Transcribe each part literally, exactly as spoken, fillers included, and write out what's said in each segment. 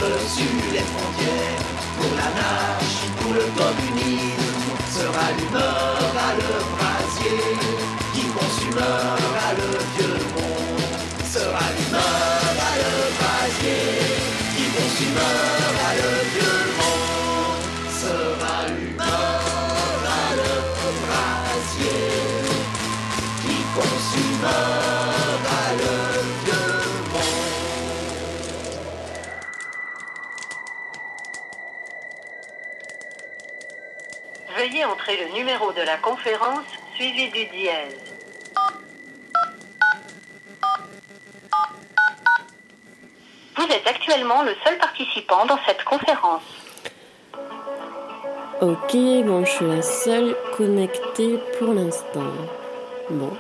par-dessus les frontières. Pour l'anarchie, pour le communisme, se rallumera le brasier qui consumera le vieux monde. Se rallumera le brasier qui consumera le vieux monde. Se rallumera le brasier qui consumera le vieux monde. Veuillez entrer le numéro de la conférence suivi du dièse. Vous êtes actuellement le seul participant dans cette conférence. Ok, bon, je suis la seule connectée pour l'instant. Bon.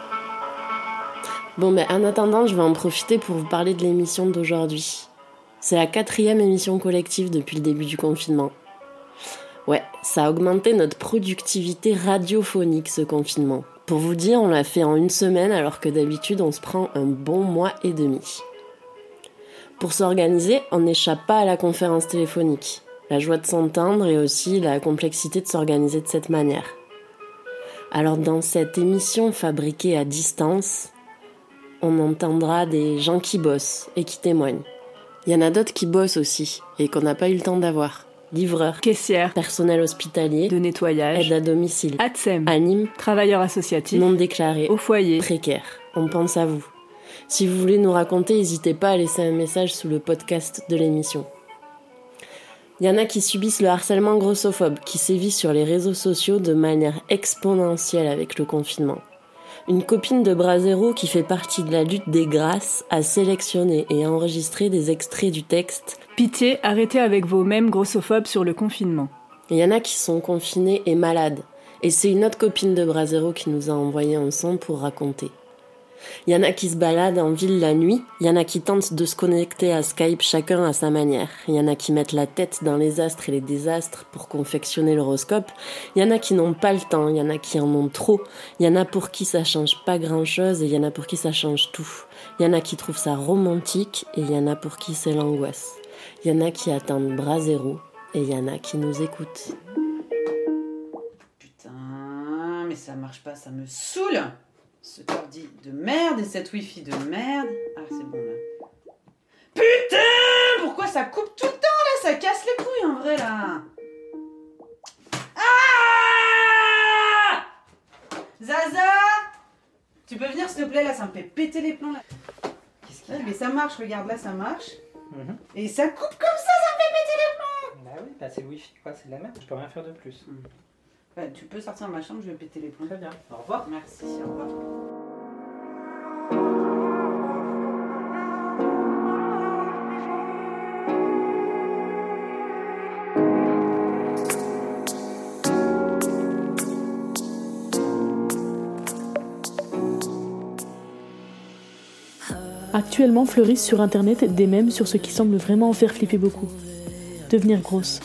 Bon, mais en attendant, je vais en profiter pour vous parler de l'émission d'aujourd'hui. C'est la quatrième émission collective depuis le début du confinement. Ouais, ça a augmenté notre productivité radiophonique, ce confinement. Pour vous dire, on l'a fait en une semaine, alors que d'habitude, on se prend un bon mois et demi. Pour s'organiser, on n'échappe pas à la conférence téléphonique. La joie de s'entendre et aussi la complexité de s'organiser de cette manière. Alors dans cette émission fabriquée à distance, on entendra des gens qui bossent et qui témoignent. Il y en a d'autres qui bossent aussi et qu'on n'a pas eu le temps d'avoir. Livreurs, caissières, personnel hospitalier, de nettoyage, aide à domicile, A T S E M, anime, travailleurs associatifs, non déclarés, au foyer, précaires. On pense à vous. Si vous voulez nous raconter, n'hésitez pas à laisser un message sous le podcast de l'émission. Il y en a qui subissent le harcèlement grossophobe, qui sévit sur les réseaux sociaux de manière exponentielle avec le confinement. Une copine de Brasero qui fait partie de la lutte des grâces a sélectionné et enregistré des extraits du texte « Pitié, arrêtez avec vos mèmes grossophobes sur le confinement ». Il y en a qui sont confinés et malades. Et c'est une autre copine de Brasero qui nous a envoyé un son pour raconter. Il y en a qui se baladent en ville la nuit, il y en a qui tentent de se connecter à Skype chacun à sa manière. Il y en a qui mettent la tête dans les astres et les désastres pour confectionner l'horoscope. Il y en a qui n'ont pas le temps, il y en a qui en ont trop. Il y en a pour qui ça change pas grand-chose et il y en a pour qui ça change tout. Il y en a qui trouvent ça romantique et il y en a pour qui c'est l'angoisse. Il y en a qui attendent Brasero et il y en a qui nous écoutent. Putain, mais ça marche pas, ça me saoule. Ce ordi de merde et cette wifi de merde. Ah, c'est bon là. Putain, pourquoi ça coupe tout le temps là? Ça casse les couilles en vrai là. Ah, Zaza, tu peux venir s'il te plaît là, ça me fait péter les plombs là. Qu'est-ce qu'il y a? Ouais, mais ça marche, regarde là, ça marche. Mm-hmm. Et ça coupe comme ça, ça me fait péter les plombs. Bah oui, bah c'est le wifi quoi, c'est de la merde, je peux rien faire de plus. Mm. Ouais, tu peux sortir de ma chambre, je vais péter les plombs. Très bien, au revoir. Merci, au revoir. Actuellement fleurissent sur internet des mèmes sur ce qui semble vraiment en faire flipper beaucoup. Devenir grosse.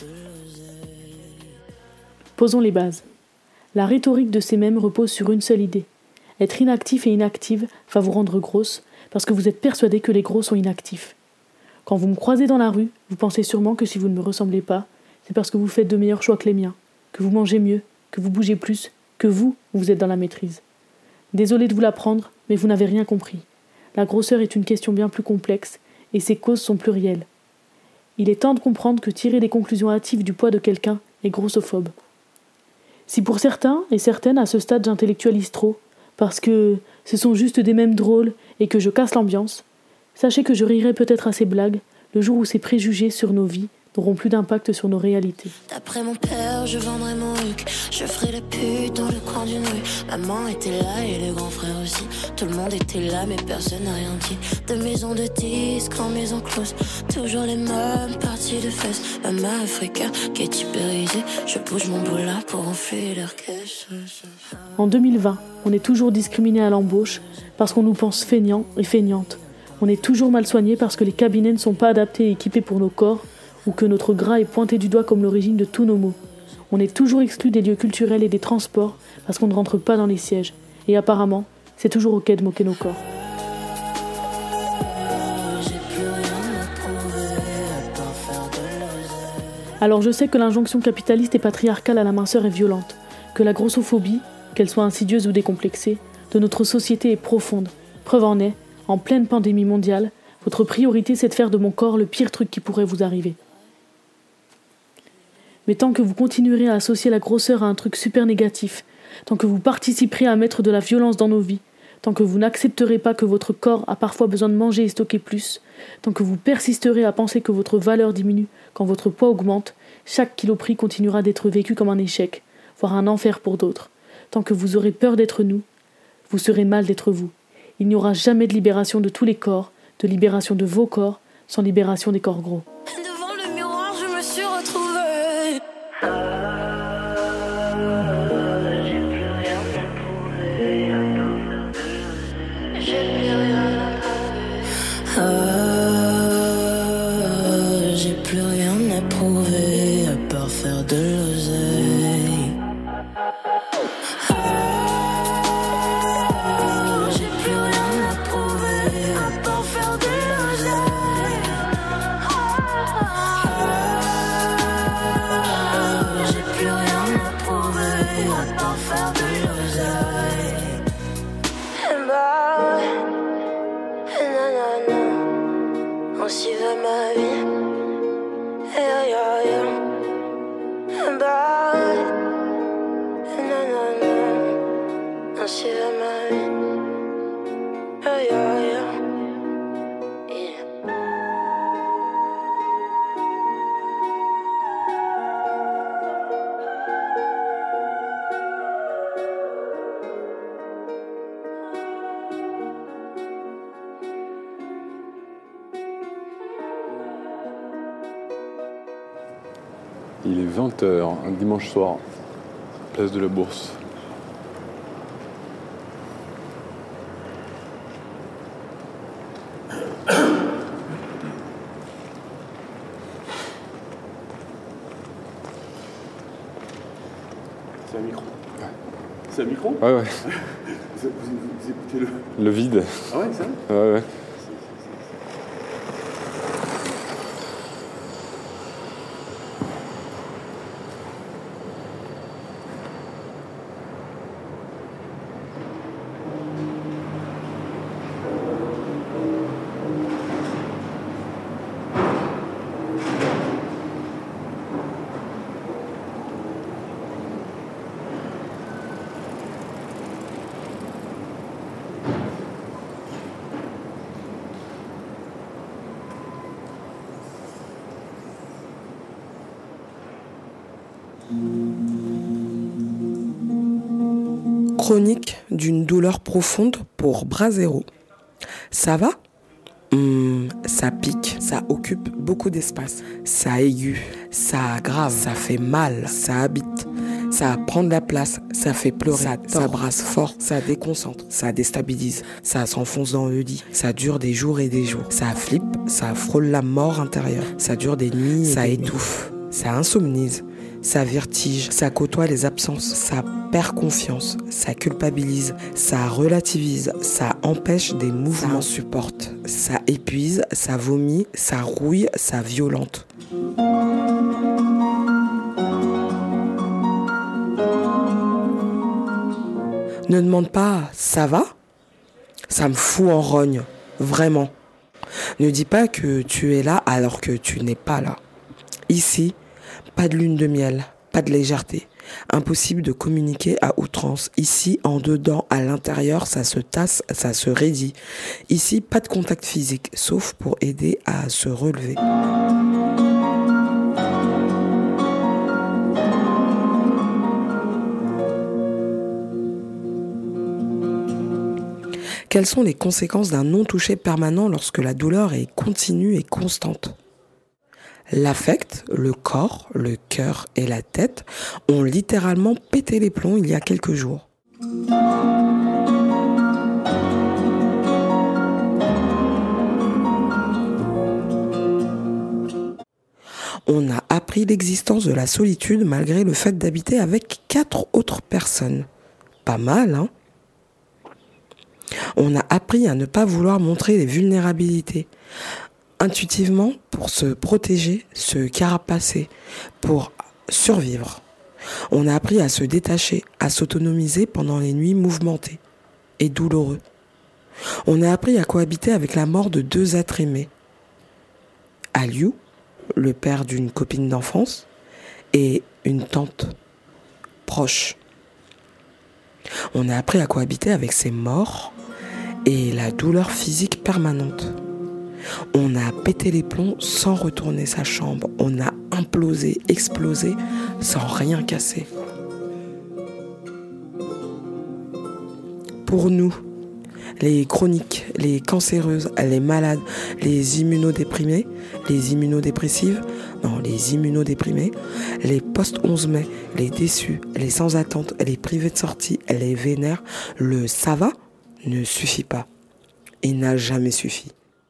Posons les bases. La rhétorique de ces mèmes repose sur une seule idée. Être inactif et inactive va vous rendre grosse parce que vous êtes persuadé que les gros sont inactifs. Quand vous me croisez dans la rue, vous pensez sûrement que si vous ne me ressemblez pas, c'est parce que vous faites de meilleurs choix que les miens, que vous mangez mieux, que vous bougez plus, que vous, vous êtes dans la maîtrise. Désolé de vous l'apprendre, mais vous n'avez rien compris. La grosseur est une question bien plus complexe et ses causes sont plurielles. Il est temps de comprendre que tirer des conclusions hâtives du poids de quelqu'un est grossophobe. Si pour certains et certaines à ce stade j'intellectualise trop, parce que ce sont juste des mèmes drôles et que je casse l'ambiance, sachez que je rirai peut-être à ces blagues le jour où ces préjugés sur nos vies n'auront plus d'impact sur nos réalités. D'après mon père, je vendrai mon huc, je ferai la pute dans le coin d'une rue. Maman était là et les grands frères aussi. Tout le monde était là mais personne n'a rien dit. De maison de disques en maison close, toujours les mêmes parties de fesses. Maman africain qui est hyperisée, je bouge mon boula pour enfler leur caisse. En deux mille vingt, on est toujours discriminé à l'embauche parce qu'on nous pense feignants et feignantes. On est toujours mal soigné parce que les cabinets ne sont pas adaptés et équipés pour nos corps, ou que notre gras est pointé du doigt comme l'origine de tous nos maux. On est toujours exclu des lieux culturels et des transports parce qu'on ne rentre pas dans les sièges. Et apparemment, c'est toujours ok de moquer nos corps. Alors je sais que l'injonction capitaliste et patriarcale à la minceur est violente, que la grossophobie, qu'elle soit insidieuse ou décomplexée, de notre société est profonde. Preuve en est, en pleine pandémie mondiale, votre priorité c'est de faire de mon corps le pire truc qui pourrait vous arriver. Mais tant que vous continuerez à associer la grosseur à un truc super négatif, tant que vous participerez à mettre de la violence dans nos vies, tant que vous n'accepterez pas que votre corps a parfois besoin de manger et stocker plus, tant que vous persisterez à penser que votre valeur diminue quand votre poids augmente, chaque kilo pris continuera d'être vécu comme un échec, voire un enfer pour d'autres. Tant que vous aurez peur d'être nous, vous serez mal d'être vous. Il n'y aura jamais de libération de tous les corps, de libération de vos corps, sans libération des corps gros. Devant le miroir, je me suis retrouvée. J'ai plus rien à prouver, j'ai plus rien à prouver. Ah, j'ai plus rien à prouver à part faire de l'oseille. Ah, j'ai plus rien à prouver à part faire de l'oseille. Ah, j'ai plus rien à prouver à part faire de l'oseille. Bah ouais, nanana, ainsi va ma vie. Yeah, yeah, yeah. Bah ouais, nanana, ainsi va ma vie. Yeah, yeah, yeah. Yeah. Il est vingt heures, un dimanche soir, place de la Bourse. C'est un micro. C'est un micro ? Ouais, ouais. vous, vous, vous écoutez le... Le vide. Ah ouais, ça ? Ouais, ouais. Chronique d'une douleur profonde pour Brasero. Ça va ? Mmh, ça pique, ça occupe beaucoup d'espace, ça aigu, ça aggrave, ça fait mal, ça habite, ça prend de la place, ça fait pleurer, ça, ça brasse fort, ça déconcentre, ça déstabilise, ça s'enfonce dans le lit, ça dure des jours et des jours, ça flippe, ça frôle la mort intérieure, ça dure des nuits, ça étouffe, ça insomnise, ça vertige, ça côtoie les absences, ça perd confiance, ça culpabilise, ça relativise, ça empêche des mouvements, ça supporte, ça épuise, ça vomit, ça rouille, ça violente. Ne demande pas « ça va ?» Ça me fout en rogne, vraiment. Ne dis pas que tu es là alors que tu n'es pas là. Ici, pas de lune de miel, pas de légèreté. Impossible de communiquer à outrance. Ici, en dedans, à l'intérieur, ça se tasse, ça se raidit. Ici, pas de contact physique, sauf pour aider à se relever. Quelles sont les conséquences d'un non-touché permanent lorsque la douleur est continue et constante ? L'affect, le corps, le cœur et la tête ont littéralement pété les plombs il y a quelques jours. On a appris l'existence de la solitude malgré le fait d'habiter avec quatre autres personnes. Pas mal, hein ? On a appris à ne pas vouloir montrer les vulnérabilités. Intuitivement, pour se protéger, se carapacer, pour survivre. On a appris à se détacher, à s'autonomiser pendant les nuits mouvementées et douloureuses. On a appris à cohabiter avec la mort de deux êtres aimés. Aliou, le père d'une copine d'enfance, et une tante proche. On a appris à cohabiter avec ces morts et la douleur physique permanente. On a pété les plombs sans retourner sa chambre. On a implosé, explosé sans rien casser. Pour nous, les chroniques, les cancéreuses, les malades, les immunodéprimés, les immunodépressives, non, les immunodéprimés, les post-onze mai, les déçus, les sans attente, les privés de sortie, les vénères, le ça va ne suffit pas. Il n'a jamais suffi.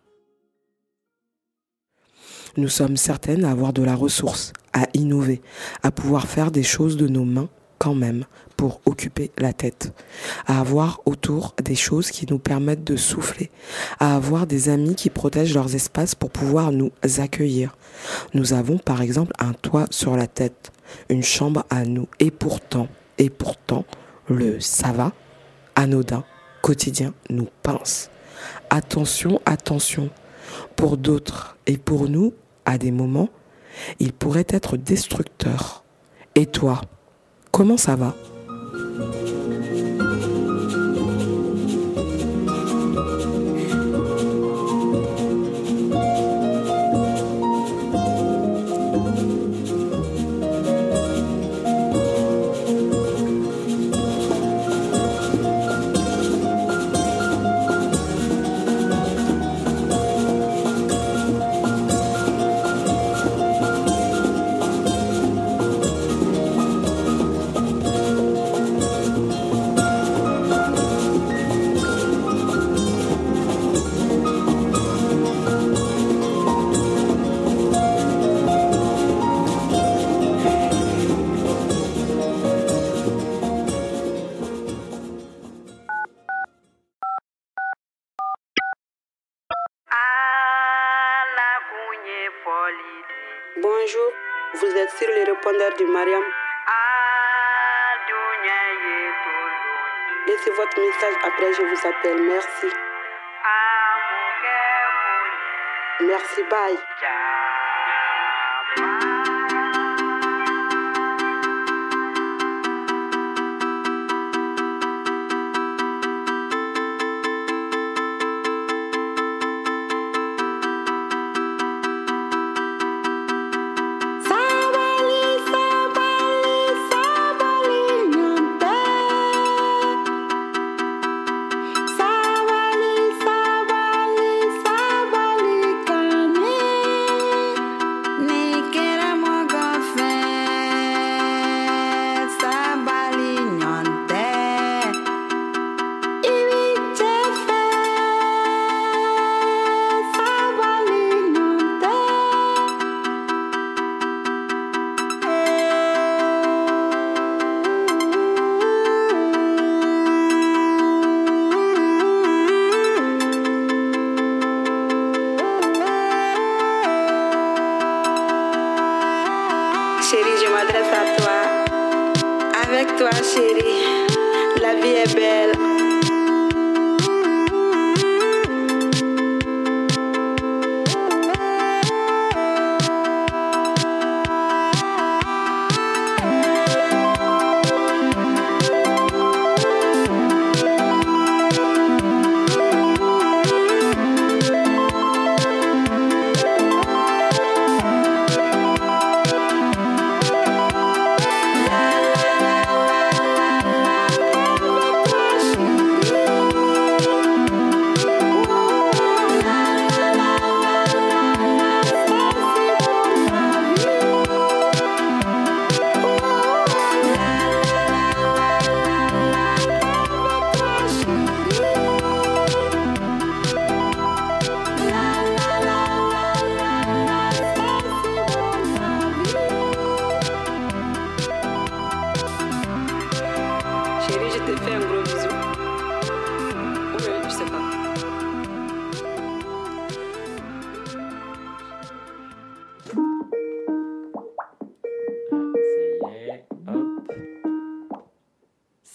Nous sommes certaines à avoir de la ressource, à innover, à pouvoir faire des choses de nos mains quand même pour occuper la tête, à avoir autour des choses qui nous permettent de souffler, à avoir des amis qui protègent leurs espaces pour pouvoir nous accueillir. Nous avons par exemple un toit sur la tête, une chambre à nous et pourtant, et pourtant, le ça va, anodin, quotidien nous pince. Attention, attention, pour d'autres et pour nous, à des moments, il pourrait être destructeur. Et toi, comment ça va ? Bonjour, vous êtes sur le répondeur de Mariam. Laissez votre message après, je vous appelle. Merci. Merci, bye. Sabali, sabali, sabali, kani.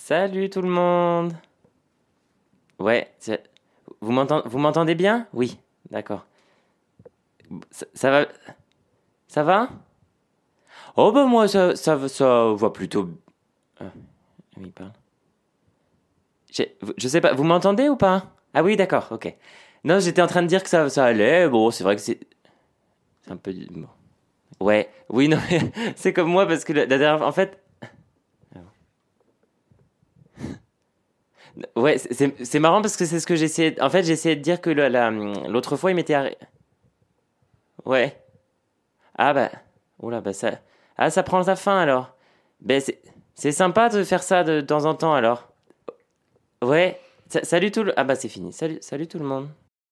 Salut tout le monde. Ouais, c'est... Vous, m'entend... Vous m'entendez bien ? Oui, d'accord. Ça, ça va Ça va ? Oh bah moi ça, ça, ça va plutôt... Ah, oui, il parle. J'ai... Je sais pas, vous m'entendez ou pas ? Ah oui, d'accord, ok. Non, j'étais en train de dire que ça, ça allait. Bon, c'est vrai que c'est... C'est un peu... Bon. Ouais, oui, non, mais c'est comme moi parce que la dernière... En fait... Ouais, c'est, c'est marrant parce que c'est ce que j'essayais... En fait, j'essayais de dire que la, la, l'autre fois, il m'était arrêté... Ouais. Ah bah... Oula, bah ça... Ah, ça prend sa fin, alors. Ben, c'est, c'est sympa de faire ça de, de temps en temps, alors. Ouais. Sa- salut tout le... Ah bah, c'est fini. Salut, salut tout le monde.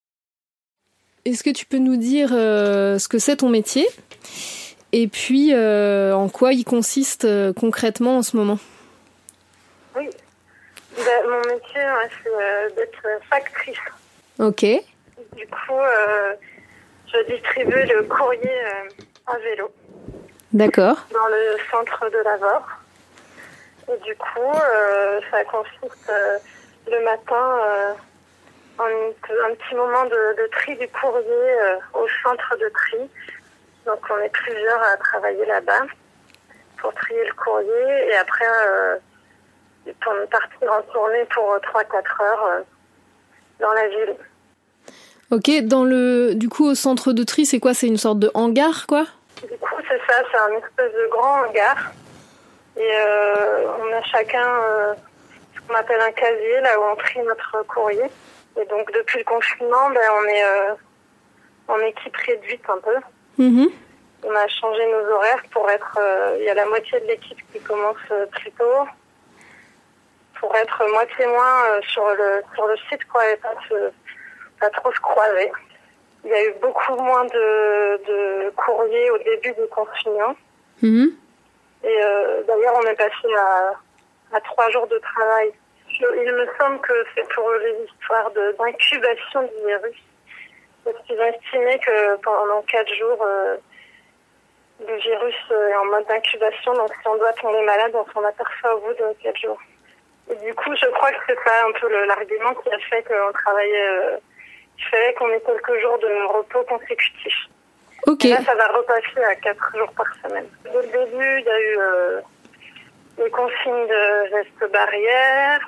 Est-ce que tu peux nous dire euh, ce que c'est ton métier ? Et puis, euh, en quoi il consiste euh, concrètement en ce moment ? Oui. Ben, mon métier, hein, c'est euh, d'être factrice. Ok. Du coup, euh, je distribue le courrier euh, à vélo. D'accord. Dans le centre de Lavore. Et du coup, euh, ça consiste euh, le matin euh, en une, un petit moment de, de tri du courrier euh, au centre de tri. Donc on est plusieurs à travailler là-bas pour trier le courrier et après euh, pour partir en tournée pour trois à quatre heures euh, dans la ville. Ok, dans le... Du coup, au centre de tri, c'est quoi ? C'est une sorte de hangar, quoi ? Du coup, c'est ça, c'est un espèce de grand hangar. Et euh, on a chacun euh, ce qu'on appelle un casier, là où on trie notre courrier. Et donc, depuis le confinement, ben, on est euh, en équipe réduite un peu. Mmh. On a changé nos horaires pour être... Il euh, y a la moitié de l'équipe qui commence euh, plus tôt, pour être moitié moins euh, sur, le, sur le site, quoi, et pas, se, pas trop se croiser. Il y a eu beaucoup moins de, de courriers au début du confinement. Mmh. Et euh, d'ailleurs, on est passé à, à trois jours de travail. Je, il me semble que c'est pour les histoires de, d'incubation du virus. Parce qu'ils ont estimé que pendant quatre jours, euh, le virus est en mode d'incubation. Donc si on doit tomber malade, on s'en aperçoit au bout de quatre jours. Et du coup, je crois que c'est ça un peu le, l'argument qui a fait qu'on travaillait... Euh, il fallait qu'on ait quelques jours de repos consécutifs. Ok. Et là, ça va repasser à quatre jours par semaine. Dès le début, il y a eu euh, les consignes de gestes barrières.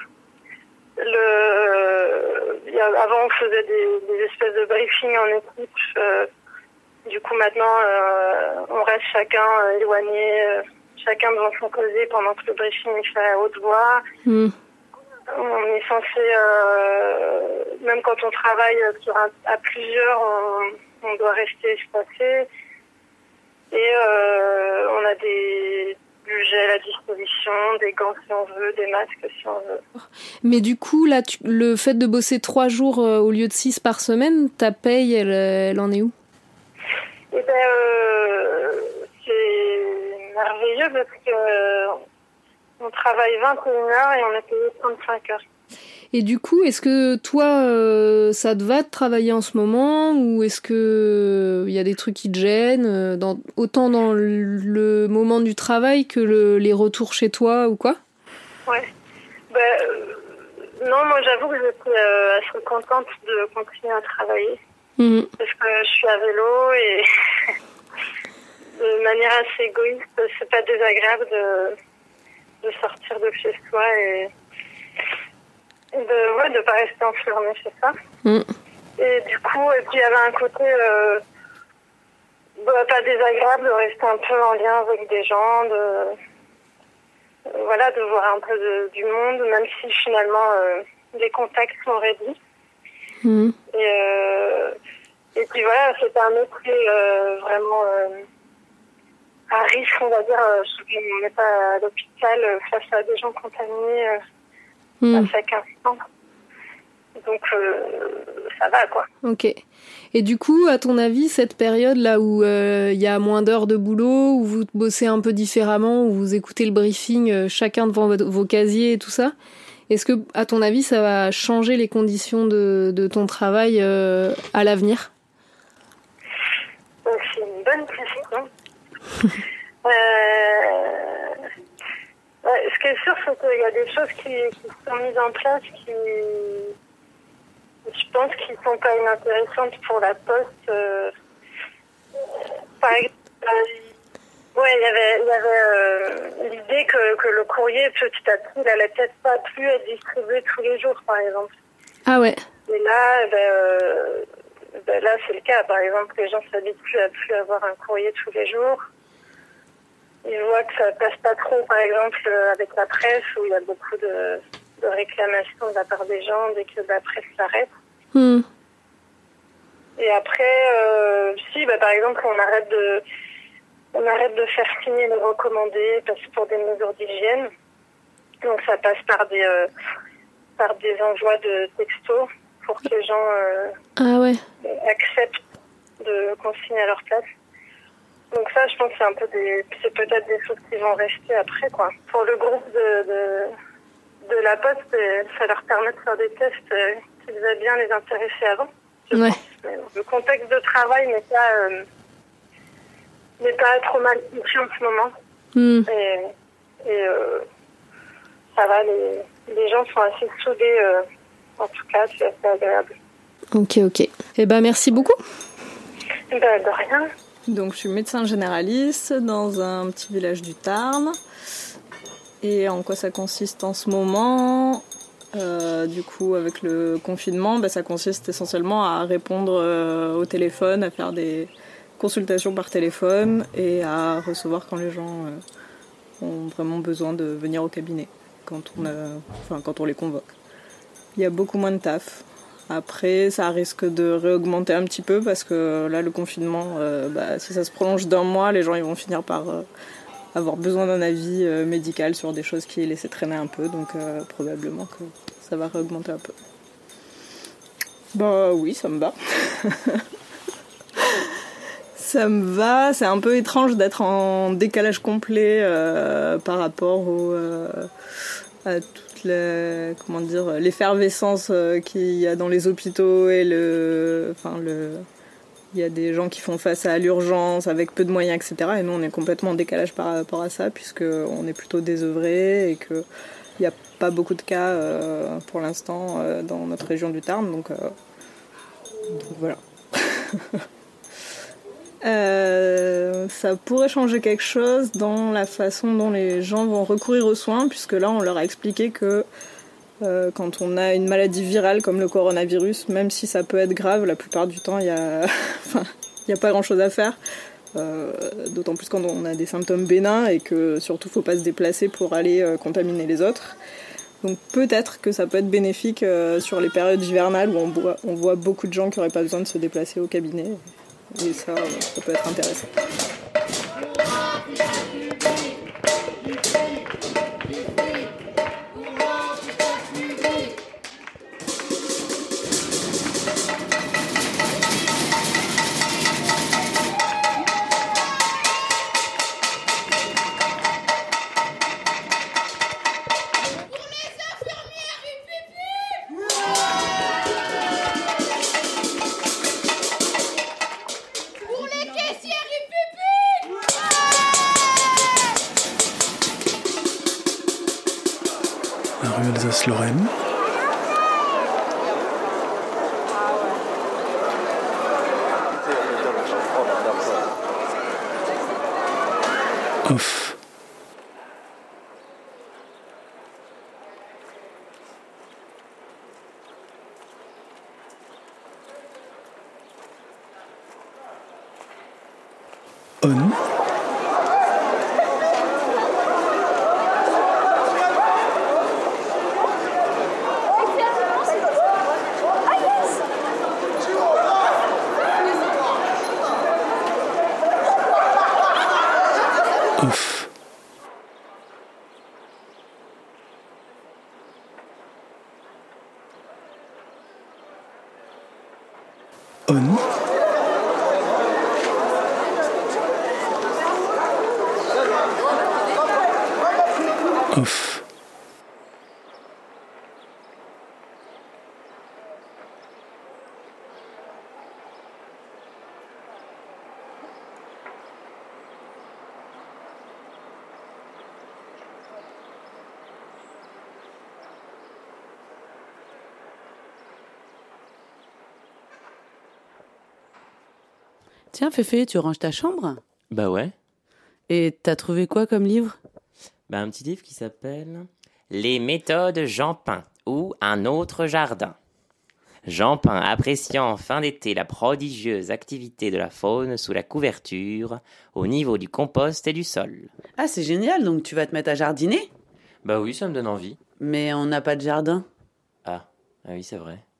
Le, il y a, avant, on faisait des, des espèces de briefings en équipe. Euh, du coup, maintenant, euh, on reste chacun euh, éloigné, euh, chacun devant son casier pendant que le briefing est fait à haute voix. Mmh. On est censé, euh, même quand on travaille sur un, à plusieurs, on, on doit rester espacé. Et euh, on a des, du gel à disposition, des gants si on veut, des masques si on veut. Mais du coup, là, tu, le fait de bosser trois jours euh, au lieu de six par semaine, ta paye, elle, elle en est où ? Eh ben, euh, c'est merveilleux parce que euh, on travaille vingt et une heures et on est payé trente-cinq heures. Et du coup, est-ce que toi, euh, ça te va de travailler en ce moment ou est-ce que il y a des trucs qui te gênent, euh, dans, autant dans le moment du travail que le, les retours chez toi ou quoi ? Ouais. Ben, euh, non, moi j'avoue que j'étais euh, assez contente de continuer à travailler. Mmh. Parce que je suis à vélo et de manière assez égoïste, c'est pas désagréable de... de sortir de chez soi et, et de ouais de pas rester enfermé chez soi. Mm. Et du coup, et puis il y avait un côté euh, bah, pas désagréable de rester un peu en lien avec des gens, de euh, voilà, de voir un peu de, du monde, même si finalement euh, les contacts sont réduits. Mm. Et euh, et puis voilà, c'était un métier euh, vraiment euh, à risque, on va dire. On n'est pas à l'hôpital euh, face à des gens contaminés euh, mmh. à chaque instant. Donc, euh, ça va, quoi. Ok. Et du coup, à ton avis, cette période-là où il euh, y a moins d'heures de boulot, où vous bossez un peu différemment, où vous écoutez le briefing euh, chacun devant vos, vos casiers et tout ça, est-ce que, à ton avis, ça va changer les conditions de, de ton travail euh, à l'avenir ? Donc, c'est une bonne question. Euh... Ouais, ce qui est sûr, c'est qu'il y a des choses qui, qui sont mises en place qui, je pense, qui sont quand même intéressantes pour la Poste. Euh, par exemple, euh, ouais, il y avait, il y avait euh, l'idée que, que le courrier, petit à petit, il allait peut-être pas plus être distribué tous les jours, par exemple. Ah ouais. Et là, ben, euh, ben là, c'est le cas. Par exemple, les gens s'habituent à plus avoir un courrier tous les jours. Ils voient que ça passe pas trop, par exemple, euh, avec la presse, où il y a beaucoup de, de réclamations de la part des gens dès que la presse s'arrête. Mm. Et après, euh, si, bah, par exemple, on arrête de, on arrête de faire signer les recommandés parce que pour des mesures d'hygiène. Donc ça passe par des, euh, par des envois de textos pour que les gens euh, Ah ouais. acceptent de consigner à leur place. Donc ça, je pense que c'est un peu des, c'est peut-être des choses qui vont rester après, quoi. Pour le groupe de, de, de la Poste, ça leur permet de faire des tests qui devaient bien les intéresser avant. Ouais. Mais le contexte de travail n'est pas, euh, n'est pas trop mal compris en ce moment. Mm. Et, et euh, ça va, les, les gens sont assez soudés, euh, en tout cas, c'est assez agréable. Ok, ok. Eh ben, merci beaucoup. Ben, de rien. Donc, je suis médecin généraliste dans un petit village du Tarn. Et en quoi ça consiste en ce moment ? Euh, du coup, avec le confinement, bah, ça consiste essentiellement à répondre euh, au téléphone, à faire des consultations par téléphone et à recevoir quand les gens euh, ont vraiment besoin de venir au cabinet, quand on, a, enfin, quand on les convoque. Il y a beaucoup moins de taf. Après, ça risque de réaugmenter un petit peu parce que là, le confinement, euh, bah, si ça se prolonge d'un mois, les gens ils vont finir par euh, avoir besoin d'un avis euh, médical sur des choses qui laissaient traîner un peu, donc euh, probablement que ça va réaugmenter un peu. Bah oui, ça me va. Ça me va, c'est un peu étrange d'être en décalage complet euh, par rapport au, euh, à toute la, comment dire, l'effervescence euh, qu'il y a dans les hôpitaux et le, enfin le, il y a des gens qui font face à l'urgence avec peu de moyens, et cetera. Et nous, on est complètement en décalage par rapport à ça puisqu'on est plutôt désœuvrés et qu'il n'y a pas beaucoup de cas euh, pour l'instant euh, dans notre région du Tarn. Donc, euh, donc voilà. Euh, ça pourrait changer quelque chose dans la façon dont les gens vont recourir aux soins, puisque là on leur a expliqué que euh, quand on a une maladie virale comme le coronavirus, même si ça peut être grave, la plupart du temps il y a, enfin, il y a pas grand chose à faire, euh, d'autant plus quand on a des symptômes bénins et que surtout faut pas se déplacer pour aller euh, contaminer les autres. Donc peut-être que ça peut être bénéfique euh, sur les périodes hivernales où on voit, on voit beaucoup de gens qui n'auraient pas besoin de se déplacer au cabinet. Et ça, ça peut être intéressant. La rue Alsace-Lorraine. Off. On. Off. On. Off. Tiens, Féfé, tu ranges ta chambre ? Bah ouais. Et t'as trouvé quoi comme livre ? Bah un petit livre qui s'appelle « Les méthodes Jean Pin ou un autre jardin ». Jean Pin appréciant en fin d'été la prodigieuse activité de la faune sous la couverture, au niveau du compost et du sol. Ah, c'est génial, donc tu vas te mettre à jardiner ? Bah oui, ça me donne envie. Mais on n'a pas de jardin. Ah, ah oui, c'est vrai.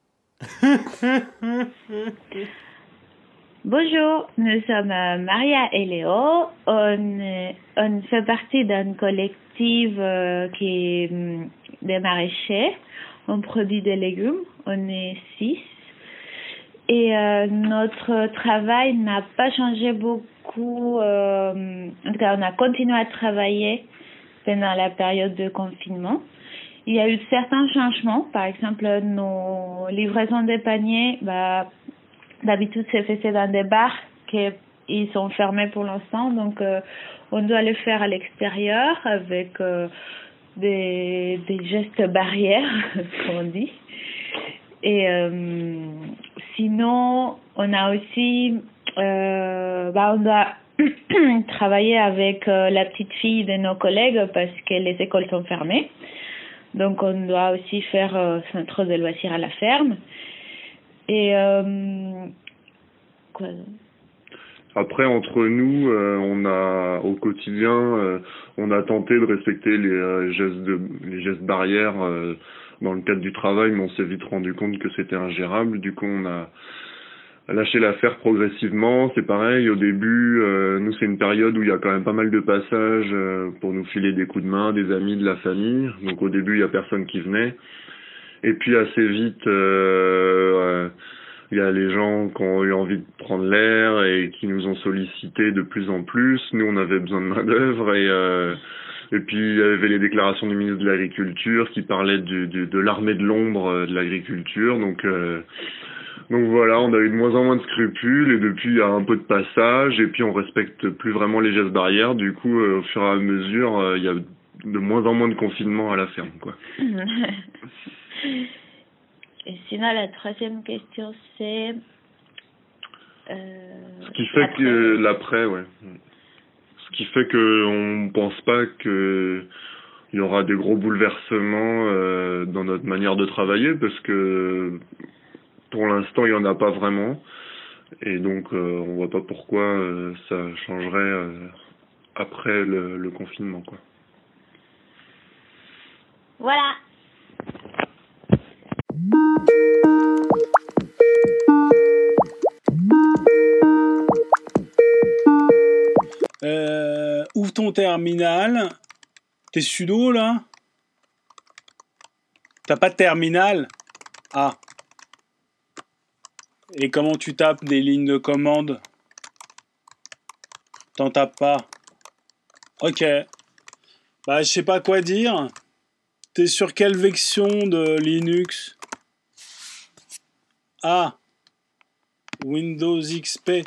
Bonjour, nous sommes euh, Maria et Léo. On, euh, on fait partie d'un collectif euh, qui est euh, des maraîchers. On produit des légumes. On est six. Et euh, notre travail n'a pas changé beaucoup. Euh, en tout cas, on a continué à travailler pendant la période de confinement. Il y a eu certains changements. Par exemple, nos livraisons de paniers, bah, d'habitude, c'est fait dans des bars qui sont fermés pour l'instant. Donc, euh, on doit le faire à l'extérieur avec euh, des, des gestes barrières, comme on dit. Et euh, sinon, on a aussi, euh, bah, on doit travailler avec euh, la petite fille de nos collègues parce que les écoles sont fermées. Donc, on doit aussi faire euh, centre de loisirs à la ferme. Et euh, quoi Après, entre nous, euh, on a au quotidien, euh, on a tenté de respecter les euh, gestes de, les gestes barrières euh, dans le cadre du travail, mais on s'est vite rendu compte que c'était ingérable. Du coup, on a lâché l'affaire progressivement. C'est pareil, au début, euh, nous c'est une période où il y a quand même pas mal de passages euh, pour nous filer des coups de main, des amis, de la famille. Donc au début, il y a personne qui venait. Et puis assez vite, euh, euh, il y a les gens qui ont eu envie de prendre l'air et qui nous ont sollicité de plus en plus. Nous, on avait besoin de main d'œuvre et euh, et puis il y avait les déclarations du ministre de l'Agriculture qui parlait du, du, de l'armée de l'ombre de l'agriculture. Donc euh, donc voilà, on a eu de moins en moins de scrupules et depuis il y a un peu de passage et puis on respecte plus vraiment les gestes barrières. Du coup, euh, au fur et à mesure, euh, il y a de moins en moins de confinement à la ferme, quoi. Et sinon, la troisième question, c'est... Euh, Ce qui fait après... que l'après, ouais. Ce qui fait qu'on pense pas que il y aura des gros bouleversements euh, dans notre manière de travailler, parce que pour l'instant, il y en a pas vraiment. Et donc, euh, on voit pas pourquoi euh, ça changerait euh, après le, le confinement, quoi. Voilà. Euh, ouvre ton terminal. T'es sudo là ? T'as pas de terminal ? Ah. Et comment tu tapes des lignes de commande ? T'en tapes pas. Ok. Bah, je sais pas quoi dire. T'es sur quelle version de Linux ? Ah. Windows X P.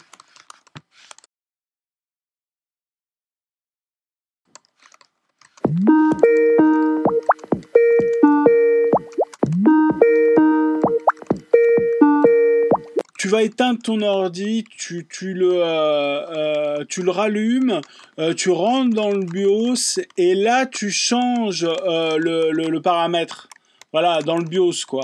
Tu vas éteindre ton ordi, tu, tu, le, euh, euh, tu le rallumes, euh, tu rentres dans le BIOS et là tu changes euh, le, le, le paramètre. Voilà, dans le BIOS quoi.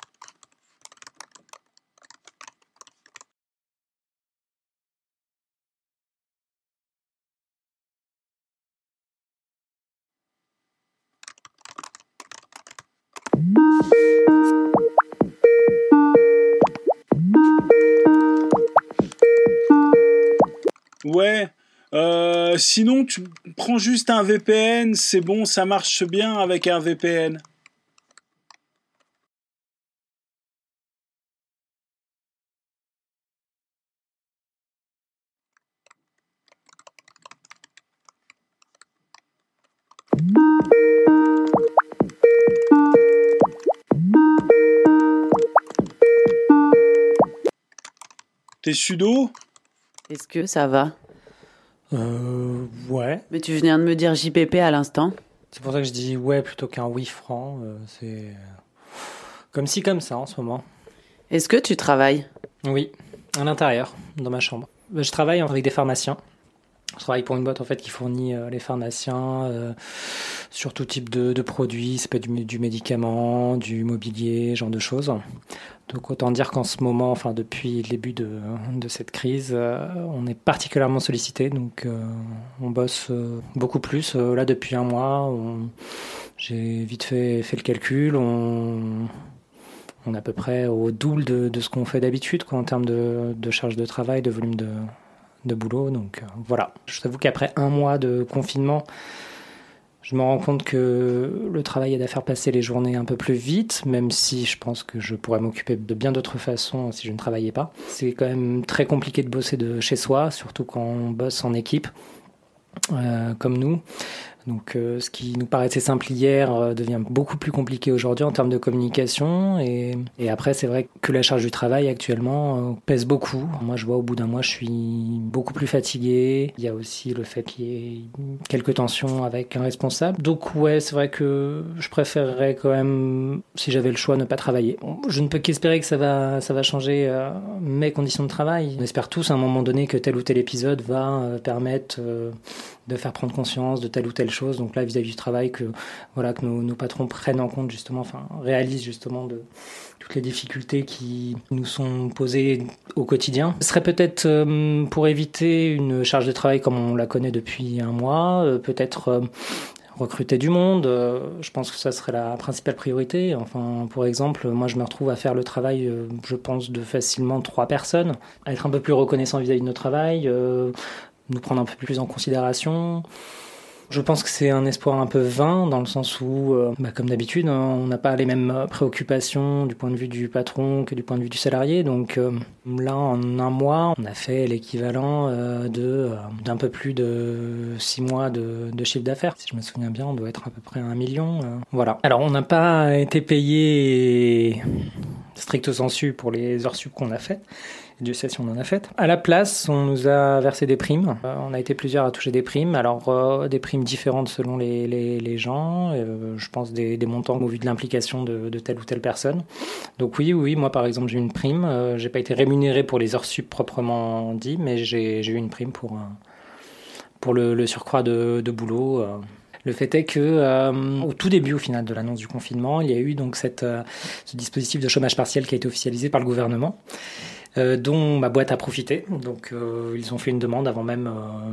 Ouais, euh, sinon tu prends juste un V P N, c'est bon, ça marche bien avec un V P N. T'es sudo ? Est-ce que ça va ? Euh... Ouais. Mais tu viens de me dire J P P à l'instant. C'est pour ça que je dis ouais plutôt qu'un oui franc. Euh, c'est comme ci comme ça en ce moment. Est-ce que tu travailles ? Oui, à l'intérieur, dans ma chambre. Je travaille avec des pharmaciens. Je travaille pour une boîte en fait qui fournit euh, les pharmaciens euh, sur tout type de, de produits, ça peut être du, du médicament, du mobilier, genre de choses. Donc autant dire qu'en ce moment, enfin depuis le début de, de cette crise, euh, on est particulièrement sollicité, donc euh, on bosse euh, beaucoup plus. Euh, là depuis un mois, on, j'ai vite fait, fait le calcul, on, on est à peu près au double de, de ce qu'on fait d'habitude quoi, en termes de, de charge de travail, de volume de de boulot, donc euh, voilà. Je t'avoue qu'après un mois de confinement, je me rends compte que le travail aide à faire passer les journées un peu plus vite, même si je pense que je pourrais m'occuper de bien d'autres façons si je ne travaillais pas. C'est quand même très compliqué de bosser de chez soi, surtout quand on bosse en équipe, euh, comme nous. Donc euh, ce qui nous paraissait simple hier euh, devient beaucoup plus compliqué aujourd'hui en termes de communication et, et après c'est vrai que la charge du travail actuellement euh, pèse beaucoup. Moi je vois au bout d'un mois je suis beaucoup plus fatigué. Il y a aussi le fait qu'il y ait quelques tensions avec un responsable. Donc ouais c'est vrai que je préférerais quand même si j'avais le choix ne pas travailler. Je ne peux qu'espérer que ça va, ça va changer euh, mes conditions de travail. On espère tous à un moment donné que tel ou tel épisode va euh, permettre euh, de faire prendre conscience de telle ou telle chose. Donc là, vis-à-vis du travail, que, voilà, que nos, nos patrons prennent en compte, justement, enfin, réalisent justement de toutes les difficultés qui nous sont posées au quotidien. Ce serait peut-être euh, pour éviter une charge de travail comme on la connaît depuis un mois, euh, peut-être euh, recruter du monde. Euh, je pense que ça serait la principale priorité. Enfin, pour exemple, moi, je me retrouve à faire le travail, euh, je pense, de facilement trois personnes, à être un peu plus reconnaissant vis-à-vis de notre travail, euh, nous prendre un peu plus en considération. Je pense que c'est un espoir un peu vain, dans le sens où, euh, bah, comme d'habitude, hein, on n'a pas les mêmes préoccupations du point de vue du patron que du point de vue du salarié. Donc euh, là, en un mois, on a fait l'équivalent euh, de, euh, d'un peu plus de six mois de, de chiffre d'affaires. Si je me souviens bien, on doit être à peu près à un million. Euh, voilà. Alors, on n'a pas été payé stricto sensu pour les heures sup qu'on a faites. Dieu sait si on en a fait. À la place, on nous a versé des primes. Euh, on a été plusieurs à toucher des primes. Alors, euh, des primes différentes selon les, les, les gens. Euh, je pense des, des montants au vu de l'implication de, de telle ou telle personne. Donc oui, oui, moi par exemple, j'ai eu une prime. Euh, j'ai pas été rémunéré pour les heures sup proprement dit, mais j'ai, j'ai eu une prime pour, euh, pour le, le surcroît de, de boulot. Euh. Le fait est que, euh, au tout début, au final de l'annonce du confinement, il y a eu donc cette, euh, ce dispositif de chômage partiel qui a été officialisé par le gouvernement. Euh, dont ma boîte a profité. Donc euh, ils ont fait une demande avant même,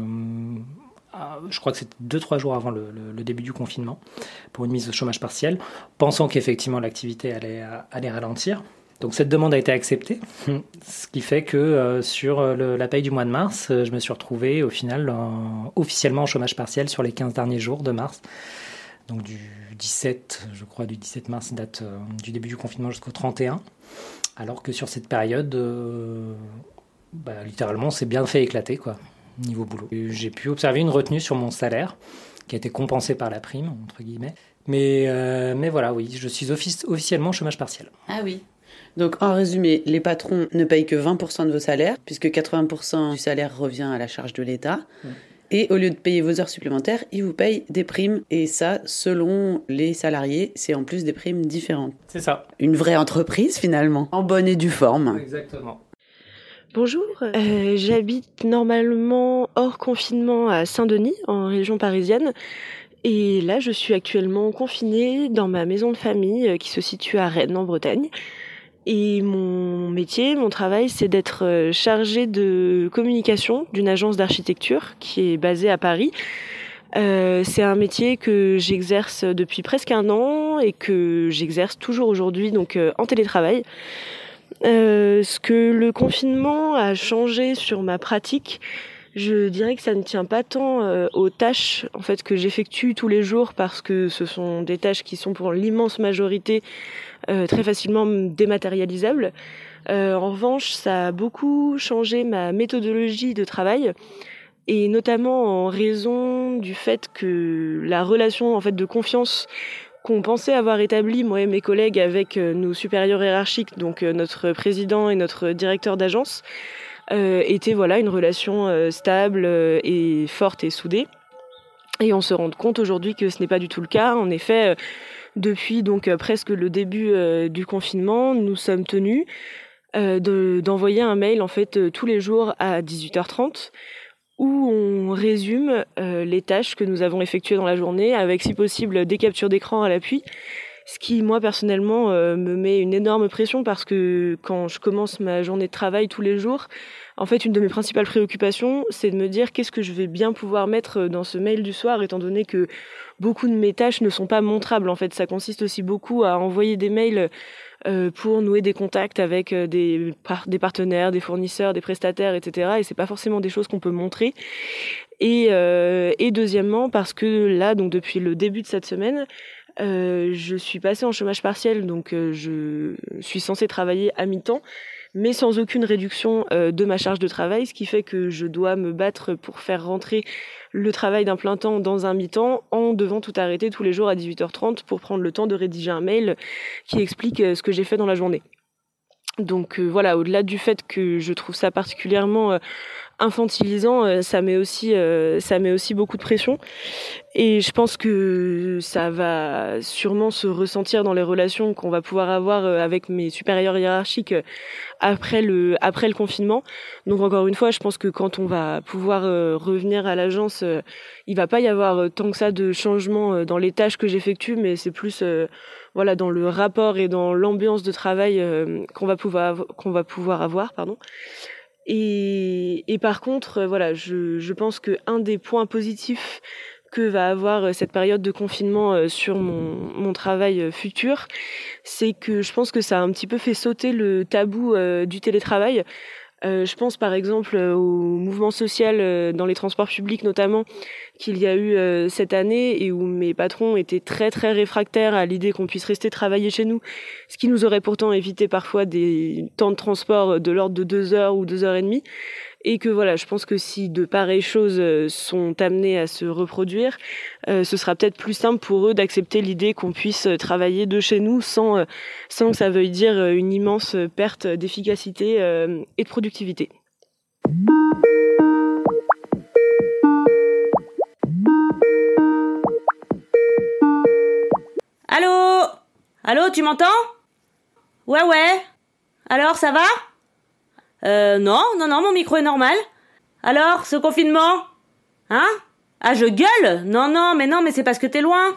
euh, à, je crois que c'était deux trois jours avant le, le, le début du confinement, pour une mise au chômage partiel, pensant qu'effectivement l'activité allait, allait ralentir. Donc cette demande a été acceptée, ce qui fait que euh, sur le, la paye du mois de mars, euh, je me suis retrouvé au final en, officiellement en chômage partiel sur les quinze derniers jours de mars. Donc du dix-sept, je crois, du dix-sept mars, date euh, du début du confinement jusqu'au trente et un. Alors que sur cette période, euh, bah, littéralement, c'est bien fait éclater, quoi, niveau boulot. Et j'ai pu observer une retenue sur mon salaire, qui a été compensée par la prime, entre guillemets. Mais, euh, mais voilà, oui, je suis offic- officiellement au chômage partiel. Ah oui. Donc, en résumé, les patrons ne payent que vingt pour cent de vos salaires, puisque quatre-vingts pour cent du salaire revient à la charge de l'État. Mmh. Et au lieu de payer vos heures supplémentaires, ils vous payent des primes. Et ça, selon les salariés, c'est en plus des primes différentes. C'est ça. Une vraie entreprise, finalement, en bonne et due forme. Exactement. Bonjour, euh, j'habite normalement hors confinement à Saint-Denis, en région parisienne. Et là, je suis actuellement confinée dans ma maison de famille qui se situe à Rennes, en Bretagne. Et mon métier, mon travail, c'est d'être chargée de communication d'une agence d'architecture qui est basée à Paris. Euh, c'est un métier que j'exerce depuis presque un an et que j'exerce toujours aujourd'hui, donc euh, en télétravail. Euh, ce que le confinement a changé sur ma pratique, je dirais que ça ne tient pas tant euh, aux tâches en fait que j'effectue tous les jours, parce que ce sont des tâches qui sont pour l'immense majorité euh, très facilement dématérialisables. Euh, en revanche, ça a beaucoup changé ma méthodologie de travail, et notamment en raison du fait que la relation en fait de confiance qu'on pensait avoir établie, moi et mes collègues, avec euh, nos supérieurs hiérarchiques, donc euh, notre président et notre directeur d'agence, Euh, était voilà une relation euh, stable euh, et forte et soudée. Et on se rend compte aujourd'hui que ce n'est pas du tout le cas. En effet, euh, depuis donc euh, presque le début euh, du confinement, nous sommes tenus euh, de, d'envoyer un mail en fait euh, tous les jours à dix-huit heures trente où on résume euh, les tâches que nous avons effectuées dans la journée avec si possible des captures d'écran à l'appui. Ce qui, moi, personnellement, euh, me met une énorme pression parce que quand je commence ma journée de travail tous les jours, en fait, une de mes principales préoccupations, c'est de me dire qu'est-ce que je vais bien pouvoir mettre dans ce mail du soir, étant donné que beaucoup de mes tâches ne sont pas montrables. En fait, ça consiste aussi beaucoup à envoyer des mails euh, pour nouer des contacts avec des, par- des partenaires, des fournisseurs, des prestataires, et cetera. Et c'est pas forcément des choses qu'on peut montrer. Et, euh, et deuxièmement, parce que là, donc depuis le début de cette semaine, Euh, je suis passée en chômage partiel, donc euh, je suis censée travailler à mi-temps, mais sans aucune réduction euh, de ma charge de travail, ce qui fait que je dois me battre pour faire rentrer le travail d'un plein temps dans un mi-temps en devant tout arrêter tous les jours à dix-huit heures trente pour prendre le temps de rédiger un mail qui explique euh, ce que j'ai fait dans la journée. Donc euh, voilà, au-delà du fait que je trouve ça particulièrement euh, infantilisant, euh, ça met aussi euh, ça met aussi beaucoup de pression et je pense que ça va sûrement se ressentir dans les relations qu'on va pouvoir avoir euh, avec mes supérieurs hiérarchiques euh, après le après le confinement. Donc encore une fois, je pense que quand on va pouvoir euh, revenir à l'agence, euh, il va pas y avoir euh, tant que ça de changements euh, dans les tâches que j'effectue, mais c'est plus euh, voilà dans le rapport et dans l'ambiance de travail euh, qu'on va pouvoir qu'on va pouvoir avoir, pardon. Et, et par contre, euh, voilà, je, je pense que un des points positifs que va avoir euh, cette période de confinement euh, sur mon, mon travail euh, futur, c'est que je pense que ça a un petit peu fait sauter le tabou euh, du télétravail. Euh, je pense par exemple euh, au mouvement social euh, dans les transports publics notamment qu'il y a eu euh, cette année et où mes patrons étaient très très réfractaires à l'idée qu'on puisse rester travailler chez nous, ce qui nous aurait pourtant évité parfois des temps de transport de l'ordre de deux heures ou deux heures et demie. Et que voilà, je pense que si de pareilles choses sont amenées à se reproduire, euh, ce sera peut-être plus simple pour eux d'accepter l'idée qu'on puisse travailler de chez nous sans, euh, sans que ça veuille dire une immense perte d'efficacité euh, et de productivité. Allô? Allô, tu m'entends? Ouais, ouais. Alors, ça va? Euh, non, non, non, mon micro est normal. Alors, ce confinement? Hein? Ah, je gueule? Non, non, mais non, mais c'est parce que t'es loin.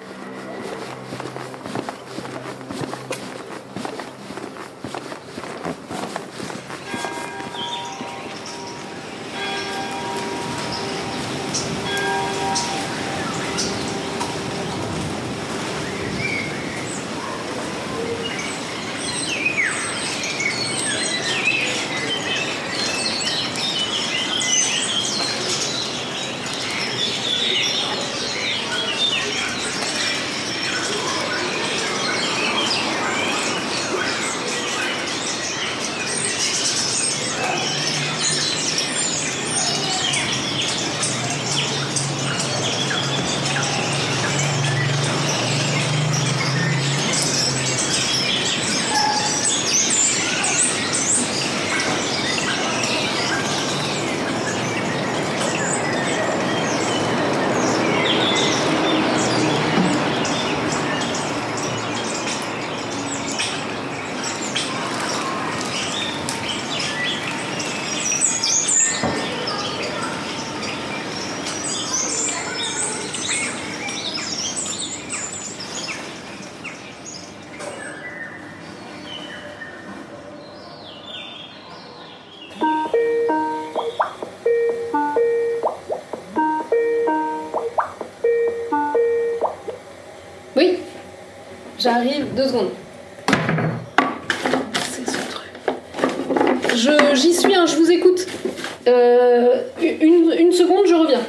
Oui, j'arrive, deux secondes. C'est ce truc. Je, j'y suis, hein, je vous écoute. Euh, une, une seconde, je reviens.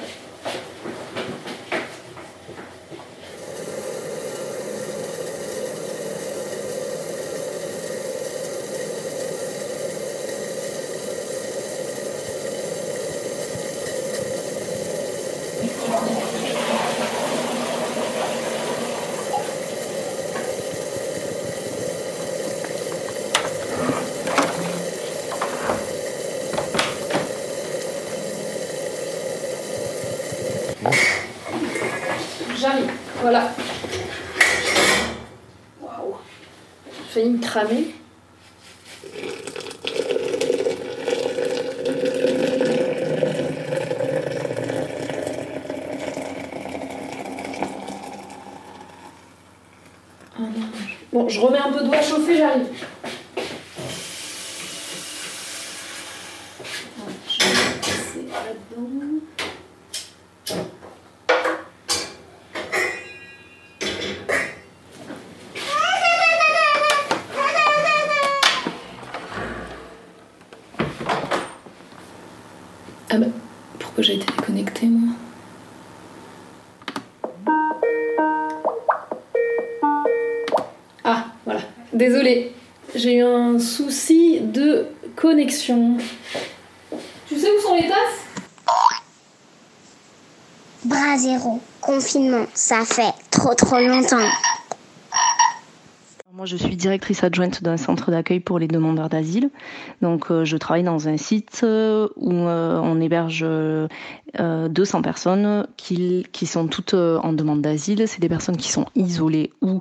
J'arrive, voilà. Waouh. J'ai failli me cramer. Bon, je remets un peu d'eau à chauffer, j'arrive. Je vais passer là-dedans. Ah bah, pourquoi j'ai été déconnectée, moi? Ah, voilà. Désolée, j'ai eu un souci de connexion. Tu sais où sont les tasses? Brasero, confinement, ça fait trop trop longtemps. Moi, je suis directrice adjointe d'un centre d'accueil pour les demandeurs d'asile. Donc, euh, je travaille dans un site euh, où euh, on héberge euh, deux cents personnes qui, qui sont toutes euh, en demande d'asile. C'est des personnes qui sont isolées ou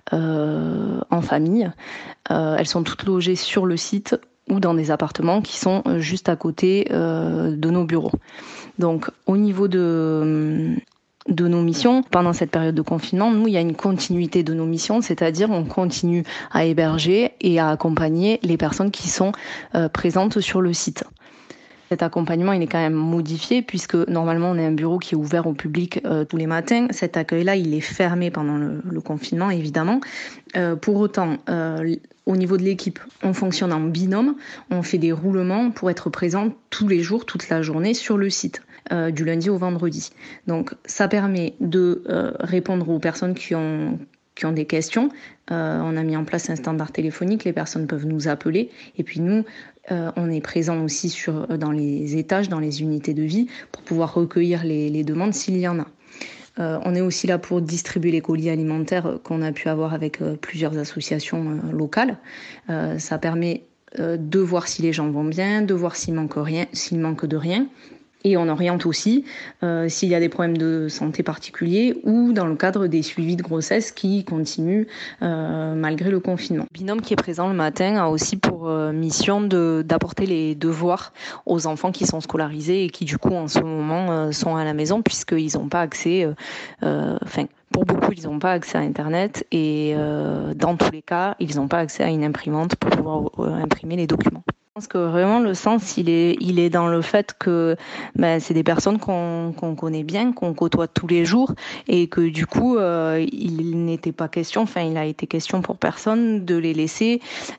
euh, en famille. Euh, elles sont toutes logées sur le site ou dans des appartements qui sont juste à côté euh, de nos bureaux. Donc, au niveau de... de nos missions. Pendant cette période de confinement, nous, il y a une continuité de nos missions, c'est-à-dire on continue à héberger et à accompagner les personnes qui sont euh, présentes sur le site. Cet accompagnement, il est quand même modifié puisque normalement, on a un bureau qui est ouvert au public euh, tous les matins. Cet accueil-là, il est fermé pendant le, le confinement, évidemment. Euh, pour autant, euh, au niveau de l'équipe, on fonctionne en binôme. On fait des roulements pour être présent tous les jours, toute la journée sur le site. Euh, du lundi au vendredi. Donc ça permet de euh, répondre aux personnes qui ont, qui ont des questions. Euh, on a mis en place un standard téléphonique, les personnes peuvent nous appeler. Et puis nous, euh, on est présent aussi sur, dans les étages, dans les unités de vie, pour pouvoir recueillir les, les demandes s'il y en a. Euh, on est aussi là pour distribuer les colis alimentaires qu'on a pu avoir avec euh, plusieurs associations euh, locales. Euh, ça permet euh, de voir si les gens vont bien, de voir s'il manque rien, s'il manque de rien. Et on oriente aussi euh, s'il y a des problèmes de santé particuliers ou dans le cadre des suivis de grossesse qui continuent euh, malgré le confinement. Le binôme qui est présent le matin a aussi pour euh, mission de, d'apporter les devoirs aux enfants qui sont scolarisés et qui du coup en ce moment euh, sont à la maison puisqu'ils n'ont pas accès, enfin euh, euh, pour beaucoup ils n'ont pas accès à Internet et euh, dans tous les cas ils n'ont pas accès à une imprimante pour pouvoir euh, imprimer les documents. Je pense que vraiment le sens il est il est dans le fait que ben, c'est des personnes qu'on qu'on connaît bien, qu'on côtoie tous les jours et que du coup euh, il n'était pas question, enfin il a été question pour personne de les laisser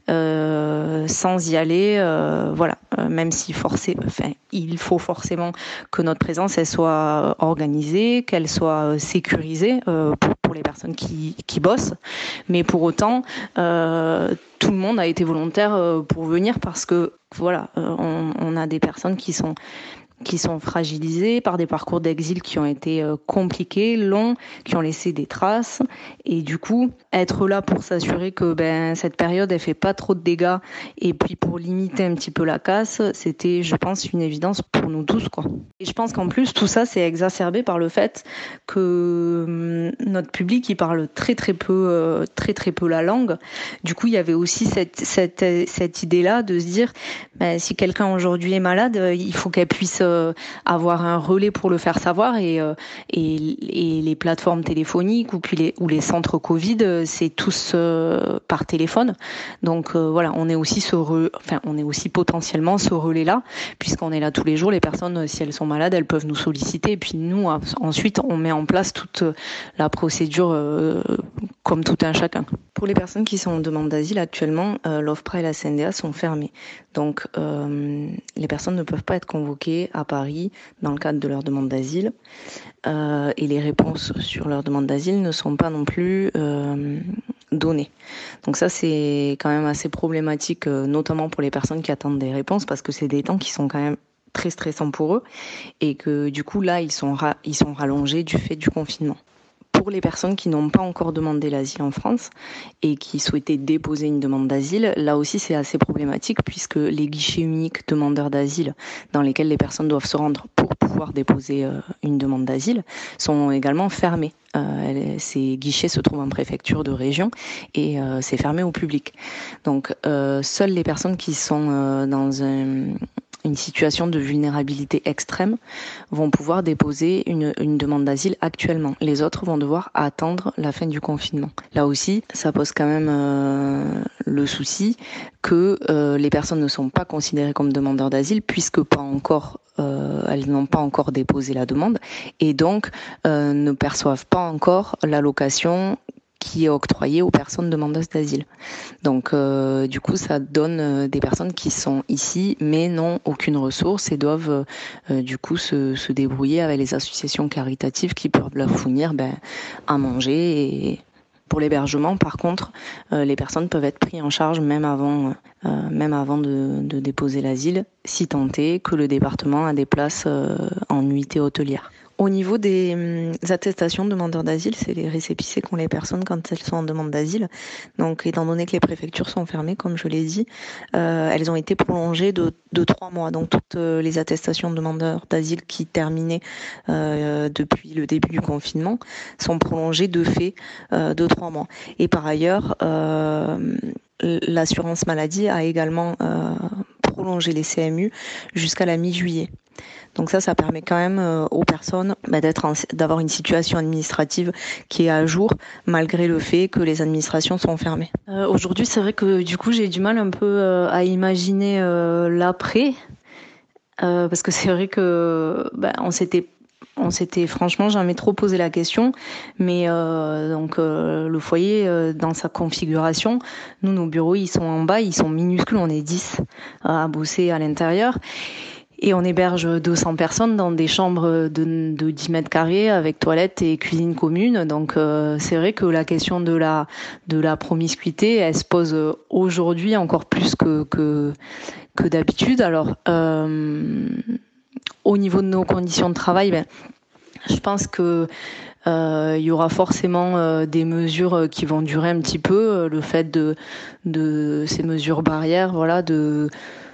euh, sans y aller, euh, voilà, euh, même si forcé, enfin il faut forcément que notre présence elle soit organisée, qu'elle soit sécurisée euh, pour pour les personnes qui qui bossent, mais pour autant euh, tout le monde a été volontaire pour venir parce que voilà, on, on a des personnes qui sont qui sont fragilisées par des parcours d'exil qui ont été compliqués, longs, qui ont laissé des traces et du coup être là pour s'assurer que ben cette période elle fait pas trop de dégâts et puis pour limiter un petit peu la casse, c'était je pense une évidence pour nous tous quoi. Et je pense qu'en plus tout ça c'est exacerbé par le fait que notre public il parle très très peu très très peu la langue. Du coup, il y avait aussi cette cette cette idée-là de se dire ben, si quelqu'un aujourd'hui est malade, il faut qu'elle puisse avoir un relais pour le faire savoir et et, et les plateformes téléphoniques ou puis les ou les centres Covid, c'est tous euh, par téléphone. Donc euh, voilà, on est aussi ce re... enfin on est aussi potentiellement ce relais-là puisqu'on est là tous les jours. Les personnes, si elles sont malades, elles peuvent nous solliciter et puis nous ensuite on met en place toute la procédure euh, comme tout un chacun. Pour les personnes qui sont en demande d'asile actuellement, euh, l'OFPRA et la C N D A sont fermées. Donc euh, les personnes ne peuvent pas être convoquées à Paris dans le cadre de leur demande d'asile euh, et les réponses sur leur demande d'asile ne sont pas non plus euh, données. Donc ça c'est quand même assez problématique, euh, notamment pour les personnes qui attendent des réponses parce que c'est des temps qui sont quand même très stressants pour eux et que du coup là ils sont ra- ils sont rallongés du fait du confinement. Pour les personnes qui n'ont pas encore demandé l'asile en France et qui souhaitaient déposer une demande d'asile, là aussi c'est assez problématique puisque les guichets uniques demandeurs d'asile dans lesquels les personnes doivent se rendre pour pouvoir déposer une demande d'asile sont également fermés. Euh, ces guichets se trouvent en préfecture de région et euh, c'est fermé au public. Donc euh, seules les personnes qui sont euh, dans un une situation de vulnérabilité extrême vont pouvoir déposer une, une demande d'asile actuellement. Les autres vont devoir attendre la fin du confinement. Là aussi, ça pose quand même euh, le souci que euh, les personnes ne sont pas considérées comme demandeurs d'asile puisque pas encore, euh, elles n'ont pas encore déposé la demande et donc euh, ne perçoivent pas encore l'allocation qui est octroyée aux personnes demandeuses d'asile. Donc, euh, du coup, ça donne euh, des personnes qui sont ici, mais n'ont aucune ressource et doivent, euh, du coup, se, se débrouiller avec les associations caritatives qui peuvent leur fournir ben, à manger. Et pour l'hébergement, par contre, euh, les personnes peuvent être prises en charge même avant, euh, même avant de, de déposer l'asile, si tant est que le département a des places euh, en nuitée hôtelière. Au niveau des hum, attestations de demandeurs d'asile, c'est les récépissés qu'ont les personnes quand elles sont en demande d'asile. Donc, étant donné que les préfectures sont fermées, comme je l'ai dit, euh, elles ont été prolongées de, de trois mois. Donc, toutes euh, les attestations de demandeurs d'asile qui terminaient euh, depuis le début du confinement sont prolongées de fait euh, de trois mois. Et par ailleurs, euh, l'assurance maladie a également euh, prolongé les C M U jusqu'à la mi-juillet. Donc ça, ça permet quand même euh, aux personnes bah, d'être en, d'avoir une situation administrative qui est à jour, malgré le fait que les administrations sont fermées. Euh, aujourd'hui, c'est vrai que du coup, j'ai du mal un peu euh, à imaginer euh, l'après, euh, parce que c'est vrai que bah, on s'était On s'était franchement jamais trop posé la question, mais euh, donc euh, le foyer euh, dans sa configuration, nous nos bureaux ils sont en bas, ils sont minuscules, on est dix à bosser à l'intérieur. Et on héberge deux cents personnes dans des chambres de, de dix mètres carrés avec toilettes et cuisine commune. Donc euh, c'est vrai que la question de la de la promiscuité, elle se pose aujourd'hui encore plus que que, que d'habitude. Alors euh, au niveau de nos conditions de travail, ben, je pense que euh, il y aura forcément euh, des mesures qui vont durer un petit peu. Le fait de de ces mesures barrières, voilà, de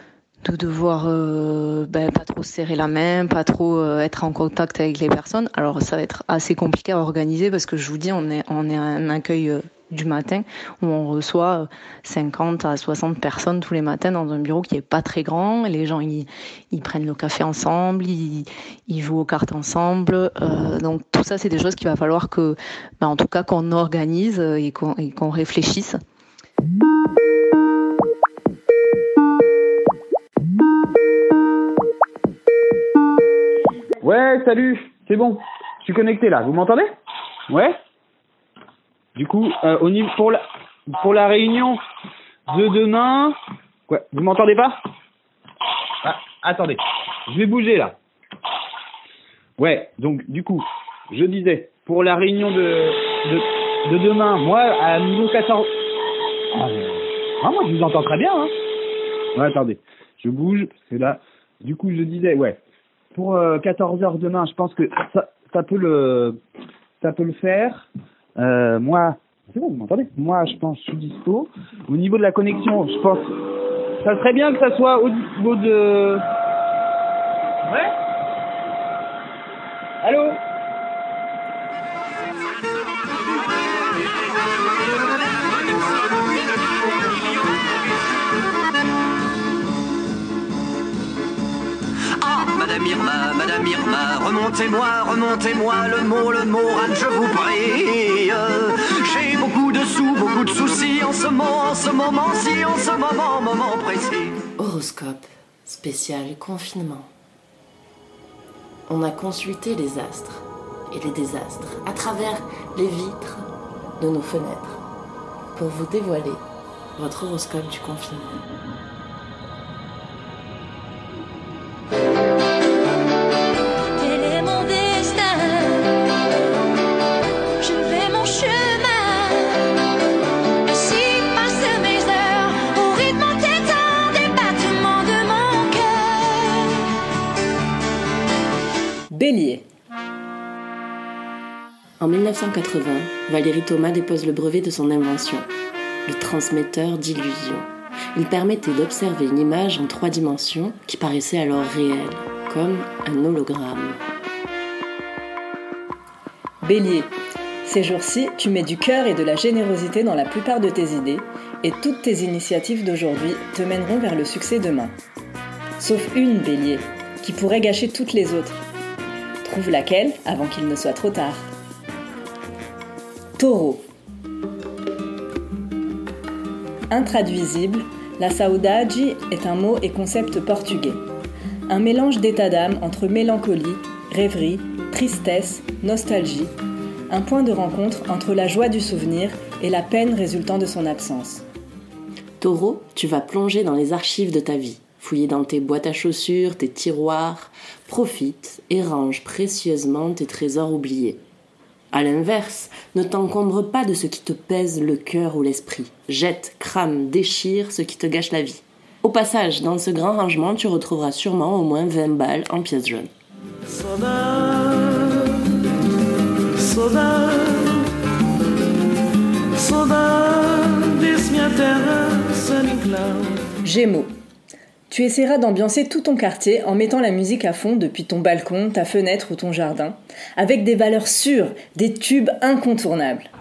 de devoir euh, ben, pas trop serrer la main, pas trop euh, être en contact avec les personnes. Alors ça va être assez compliqué à organiser parce que je vous dis, on est on est un accueil euh, du matin où on reçoit cinquante à soixante personnes tous les matins dans un bureau qui est pas très grand. Les gens ils ils prennent le café ensemble, ils ils jouent aux cartes ensemble. Euh, donc tout ça c'est des choses qu'il va falloir que ben, en tout cas qu'on organise et qu'on et qu'on réfléchisse. Ouais, salut, c'est bon, je suis connecté là, vous m'entendez? Ouais. Du coup, euh, au niveau pour la pour la réunion de demain, ouais, vous m'entendez pas? Ah, attendez, je vais bouger là. Ouais, donc du coup, je disais pour la réunion de de, de demain, moi à niveau quatorze. Ah, ah, moi je vous entends très bien, hein. Ouais, attendez, je bouge parce que là, du coup, je disais, ouais. Pour euh, quatorze heures demain, je pense que ça, ça peut le, ça peut le faire. Euh, moi, c'est bon, vous m'entendez? Moi, je pense, je suis dispo. Au niveau de la connexion, je pense, ça serait bien que ça soit au niveau de. Ouais. Allô? Madame Irma, Madame Irma, remontez-moi, remontez-moi le mot, le mot, Anne, je vous prie. J'ai beaucoup de sous, beaucoup de soucis en ce moment, en ce moment-ci, en ce moment, moment précis. Horoscope spécial confinement. On a consulté les astres et les désastres à travers les vitres de nos fenêtres pour vous dévoiler votre horoscope du confinement. Bélier. En mille neuf cent quatre-vingts, Valérie Thomas dépose le brevet de son invention, le transmetteur d'illusions. Il permettait d'observer une image en trois dimensions qui paraissait alors réelle, comme un hologramme. Bélier. Ces jours-ci, tu mets du cœur et de la générosité dans la plupart de tes idées et toutes tes initiatives d'aujourd'hui te mèneront vers le succès demain. Sauf une, Bélier, qui pourrait gâcher toutes les autres. Trouve laquelle avant qu'il ne soit trop tard. Taureau. Intraduisible, la saudade est un mot et concept portugais. Un mélange d'état d'âme entre mélancolie, rêverie, tristesse, nostalgie. Un point de rencontre entre la joie du souvenir et la peine résultant de son absence. Taureau, tu vas plonger dans les archives de ta vie, fouiller dans tes boîtes à chaussures, tes tiroirs, profite et range précieusement tes trésors oubliés. À l'inverse, ne t'encombre pas de ce qui te pèse le cœur ou l'esprit. Jette, crame, déchire ce qui te gâche la vie. Au passage, dans ce grand rangement, tu retrouveras sûrement au moins vingt balles en pièces jaunes. Saudade, saudade, saudade, minha terra sem claro. Gémeaux. Tu essaieras d'ambiancer tout ton quartier en mettant la musique à fond depuis ton balcon, ta fenêtre ou ton jardin, avec des valeurs sûres, des tubes incontournables.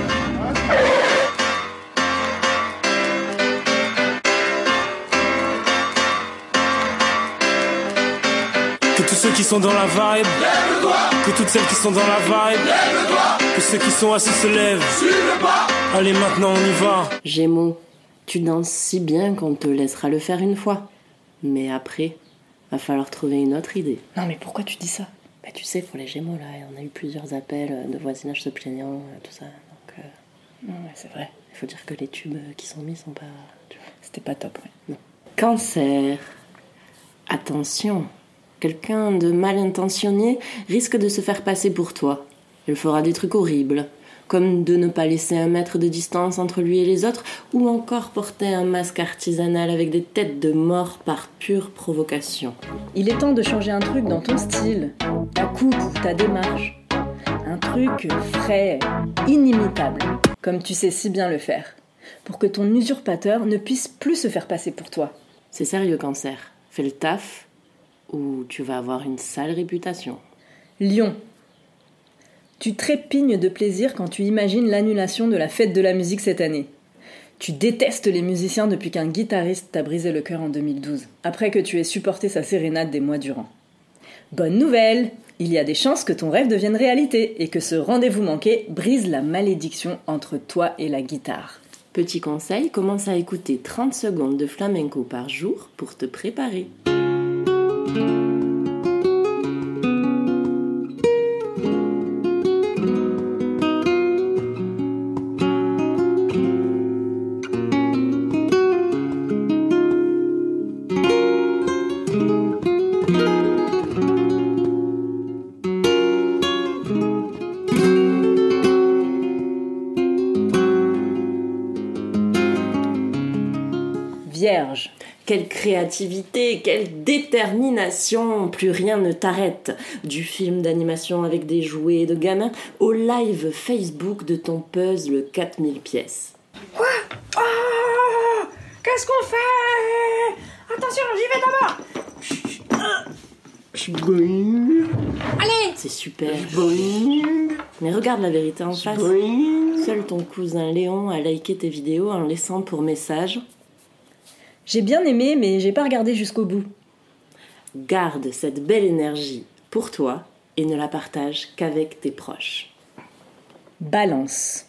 Que tous ceux qui sont dans la vibe, lève-toi. Que toutes celles qui sont dans la vibe, lève-toi. Que ceux qui sont assis se lèvent, suivez pas. Allez, maintenant on y va. Gémeaux, tu danses si bien qu'on te laissera le faire une fois. Mais après, va falloir trouver une autre idée. Non mais pourquoi tu dis ça? Bah tu sais, pour les Gémeaux, là, on a eu plusieurs appels de voisinage se plaignant, tout ça. Donc, euh... non, ouais, c'est vrai. Il faut dire que les tubes qui sont mis sont pas... Tu vois. C'était pas top, ouais. Non. Cancer. Attention, quelqu'un de mal intentionné risque de se faire passer pour toi. Il fera des trucs horribles, comme de ne pas laisser un mètre de distance entre lui et les autres, ou encore porter un masque artisanal avec des têtes de mort par pure provocation. Il est temps de changer un truc dans ton style, ta coupe ou ta démarche. Un truc frais, inimitable, comme tu sais si bien le faire, pour que ton usurpateur ne puisse plus se faire passer pour toi. C'est sérieux, Cancer. Fais le taf, ou tu vas avoir une sale réputation. Lion. Tu trépignes de plaisir quand tu imagines l'annulation de la fête de la musique cette année. Tu détestes les musiciens depuis qu'un guitariste t'a brisé le cœur en deux mille douze, après que tu aies supporté sa sérénade des mois durant. Bonne nouvelle! Il y a des chances que ton rêve devienne réalité et que ce rendez-vous manqué brise la malédiction entre toi et la guitare. Petit conseil, commence à écouter trente secondes de flamenco par jour pour te préparer. Vierge. Quelle créativité, quelle détermination, plus rien ne t'arrête. Du film d'animation avec des jouets de gamins au live Facebook de ton puzzle quatre mille pièces. Quoi? Oh, qu'est-ce qu'on fait? Attention, j'y vais d'abord. Allez. C'est super. Mais regarde la vérité en face. Seul ton cousin Léon a liké tes vidéos en laissant pour message: j'ai bien aimé, mais j'ai pas regardé jusqu'au bout. Garde cette belle énergie pour toi et ne la partage qu'avec tes proches. Balance.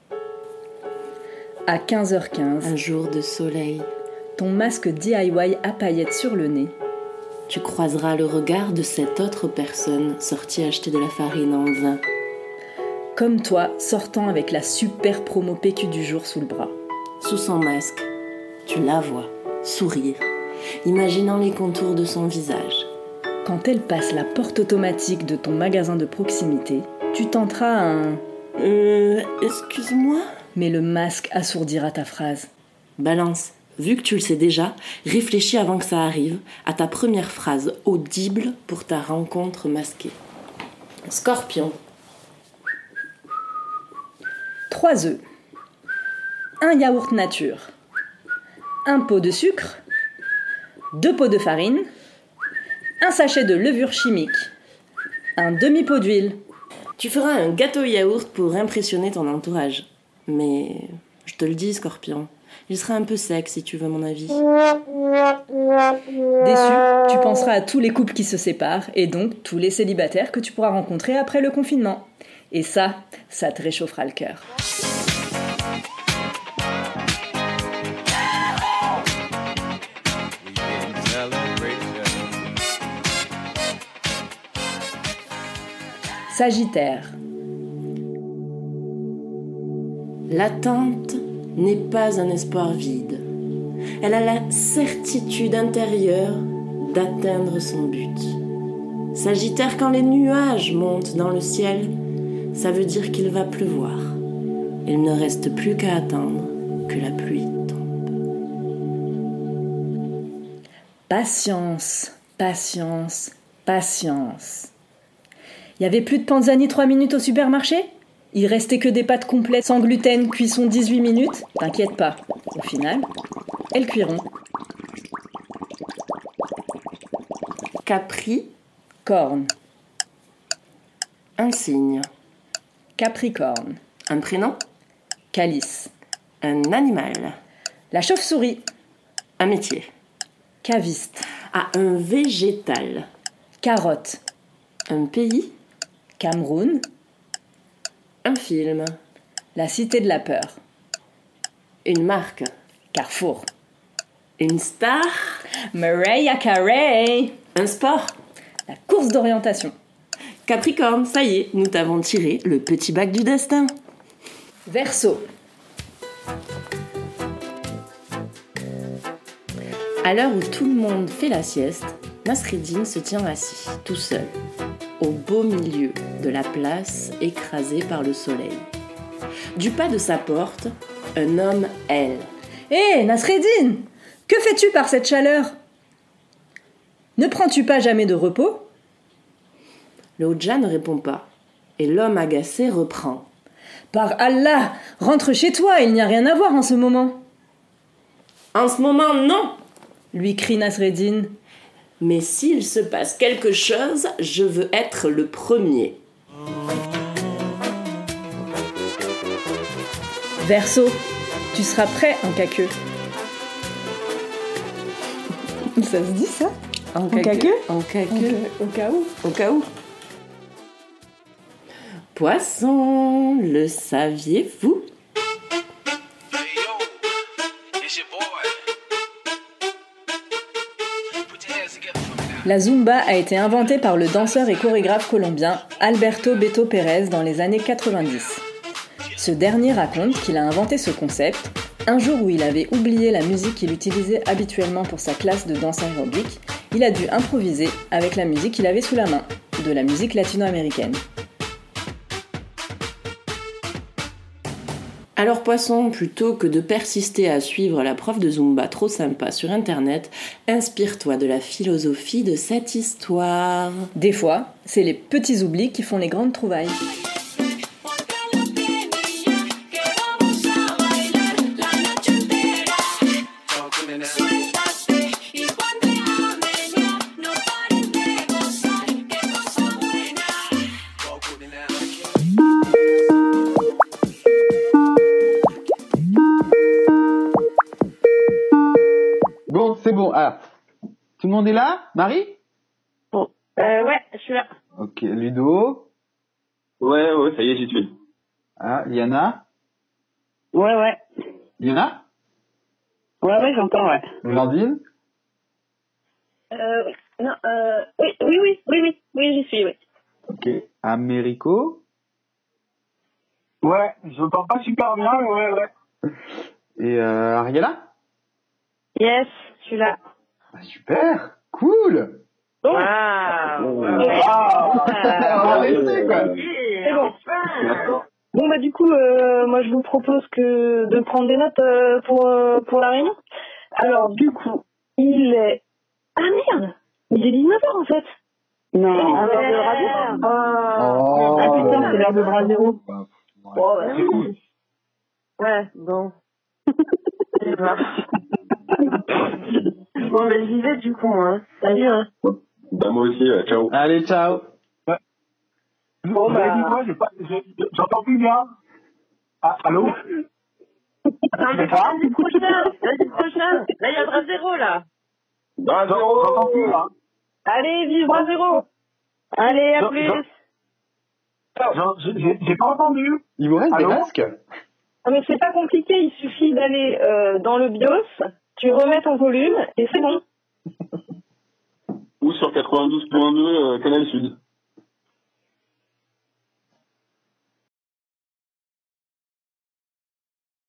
À quinze heures quinze, un jour de soleil, ton masque D I Y à paillettes sur le nez, tu croiseras le regard de cette autre personne sortie acheter de la farine en vain. Comme toi, sortant avec la super promo P Q du jour sous le bras. Sous son masque, tu la vois sourire, imaginant les contours de son visage. Quand elle passe la porte automatique de ton magasin de proximité, tu tenteras un « Euh... excuse-moi » mais le masque assourdira ta phrase. Balance, vu que tu le sais déjà, réfléchis avant que ça arrive à ta première phrase audible pour ta rencontre masquée. Scorpion. Trois œufs. Un yaourt nature. Un pot de sucre, deux pots de farine, un sachet de levure chimique, un demi-pot d'huile. Tu feras un gâteau yaourt pour impressionner ton entourage. Mais je te le dis, Scorpion, Il sera un peu sec, si tu veux mon avis. Déçu, tu penseras à tous les couples qui se séparent et donc tous les célibataires que tu pourras rencontrer après le confinement. Et ça, ça te réchauffera le cœur. Sagittaire. L'attente n'est pas un espoir vide. Elle a la certitude intérieure d'atteindre son but. Sagittaire, quand les nuages montent dans le ciel, ça veut dire qu'il va pleuvoir. Il ne reste plus qu'à attendre que la pluie tombe. Patience, patience, patience. Il y avait plus de panzani trois minutes au supermarché ? Il restait que des pâtes complètes sans gluten, cuisson dix-huit minutes. T'inquiète pas, au final, elles cuiront. Capri, corne. Un signe. Capricorne. Un prénom. Calice. Un animal. La chauve-souris. Un métier. Caviste. Ah, un végétal. Carotte. Un pays. Cameroun. Un film. La cité de la peur. Une marque. Carrefour. Une star. Mariah Carey. Un sport. La course d'orientation. Capricorne, ça y est, nous t'avons tiré le petit bac du destin. Verseau. À l'heure où tout le monde fait la sieste, Nasreddin se tient assis, tout seul, au beau milieu de la place écrasée par le soleil. Du pas de sa porte, un homme aile. Hé, hey, Nasreddin, que fais-tu par cette chaleur ? Ne prends-tu pas jamais de repos ? Le Hodja ne répond pas, et l'homme agacé reprend. Par Allah, rentre chez toi, il n'y a rien à voir en ce moment. En ce moment, non, lui crie Nasreddin. Mais s'il se passe quelque chose, je veux être le premier. Verseau, tu seras prêt en caqueux. Ça se dit ça ? En caqueux ? En caqueux. Au cas où. Au cas où. Poisson, le saviez-vous ? La Zumba a été inventée par le danseur et chorégraphe colombien Alberto Beto Pérez dans les années quatre-vingt-dix. Ce dernier raconte qu'il a inventé ce concept un jour où il avait oublié la musique qu'il utilisait habituellement pour sa classe de danse aérobique. Il a dû improviser avec la musique qu'il avait sous la main, de la musique latino-américaine. Alors Poisson, plutôt que de persister à suivre la prof de Zumba trop sympa sur internet, inspire-toi de la philosophie de cette histoire. Des fois, c'est les petits oublis qui font les grandes trouvailles. Bon, c'est bon. Ah, tout le monde est là ? Marie ? Bon. Euh, ouais, je suis là. Ok, Ludo ? Ouais, ouais, ça y est, j'y suis. Ah, Yana ? Ouais, ouais. Yana ? Ouais, ouais, j'entends, ouais. Blandine ? Euh, non, euh, oui, oui, oui, oui, oui, oui, j'y suis, oui. Ok. Américo ? Ouais, je t'entends pas super bien, mais ouais, ouais. Et euh, Ariella ? Yes, je suis là. Ah, super, cool. Oh. Ah, ouais. Ah, on va rester, quoi. C'est bon. Bon, bah du coup, euh, moi je vous propose que de prendre des notes euh, pour, euh, pour la réunion. Alors, du coup, il est... Ah merde, il est dix-neuf heures en fait. Non, c'est l'heure de radio. Ah, oh. Ah putain, c'est l'heure de bras zéro. Oh, bah, c'est cool. Ouais, bon. C'est bon. Bon, ben j'y vais du coup, hein. Salut, hein. Bah, moi aussi, euh, ciao. Allez, ciao. Ouais. Bon, bah, dis-moi, j'ai pas, j'ai, j'entends plus bien. Ah, allô? Non, mais vas-y, prochain. Vas-y, prochain. Là, il y a bras zéro, là. Bras zéro. J'entends plus, là. Allez, vive bras zéro. Allez, à plus. J'ai pas entendu. Il vous reste des masques? Ah, mais c'est pas compliqué, il suffit d'aller euh, dans le BIOS, tu remets ton volume et c'est bon. Ou sur quatre-vingt-douze point deux, euh, Canal Sud.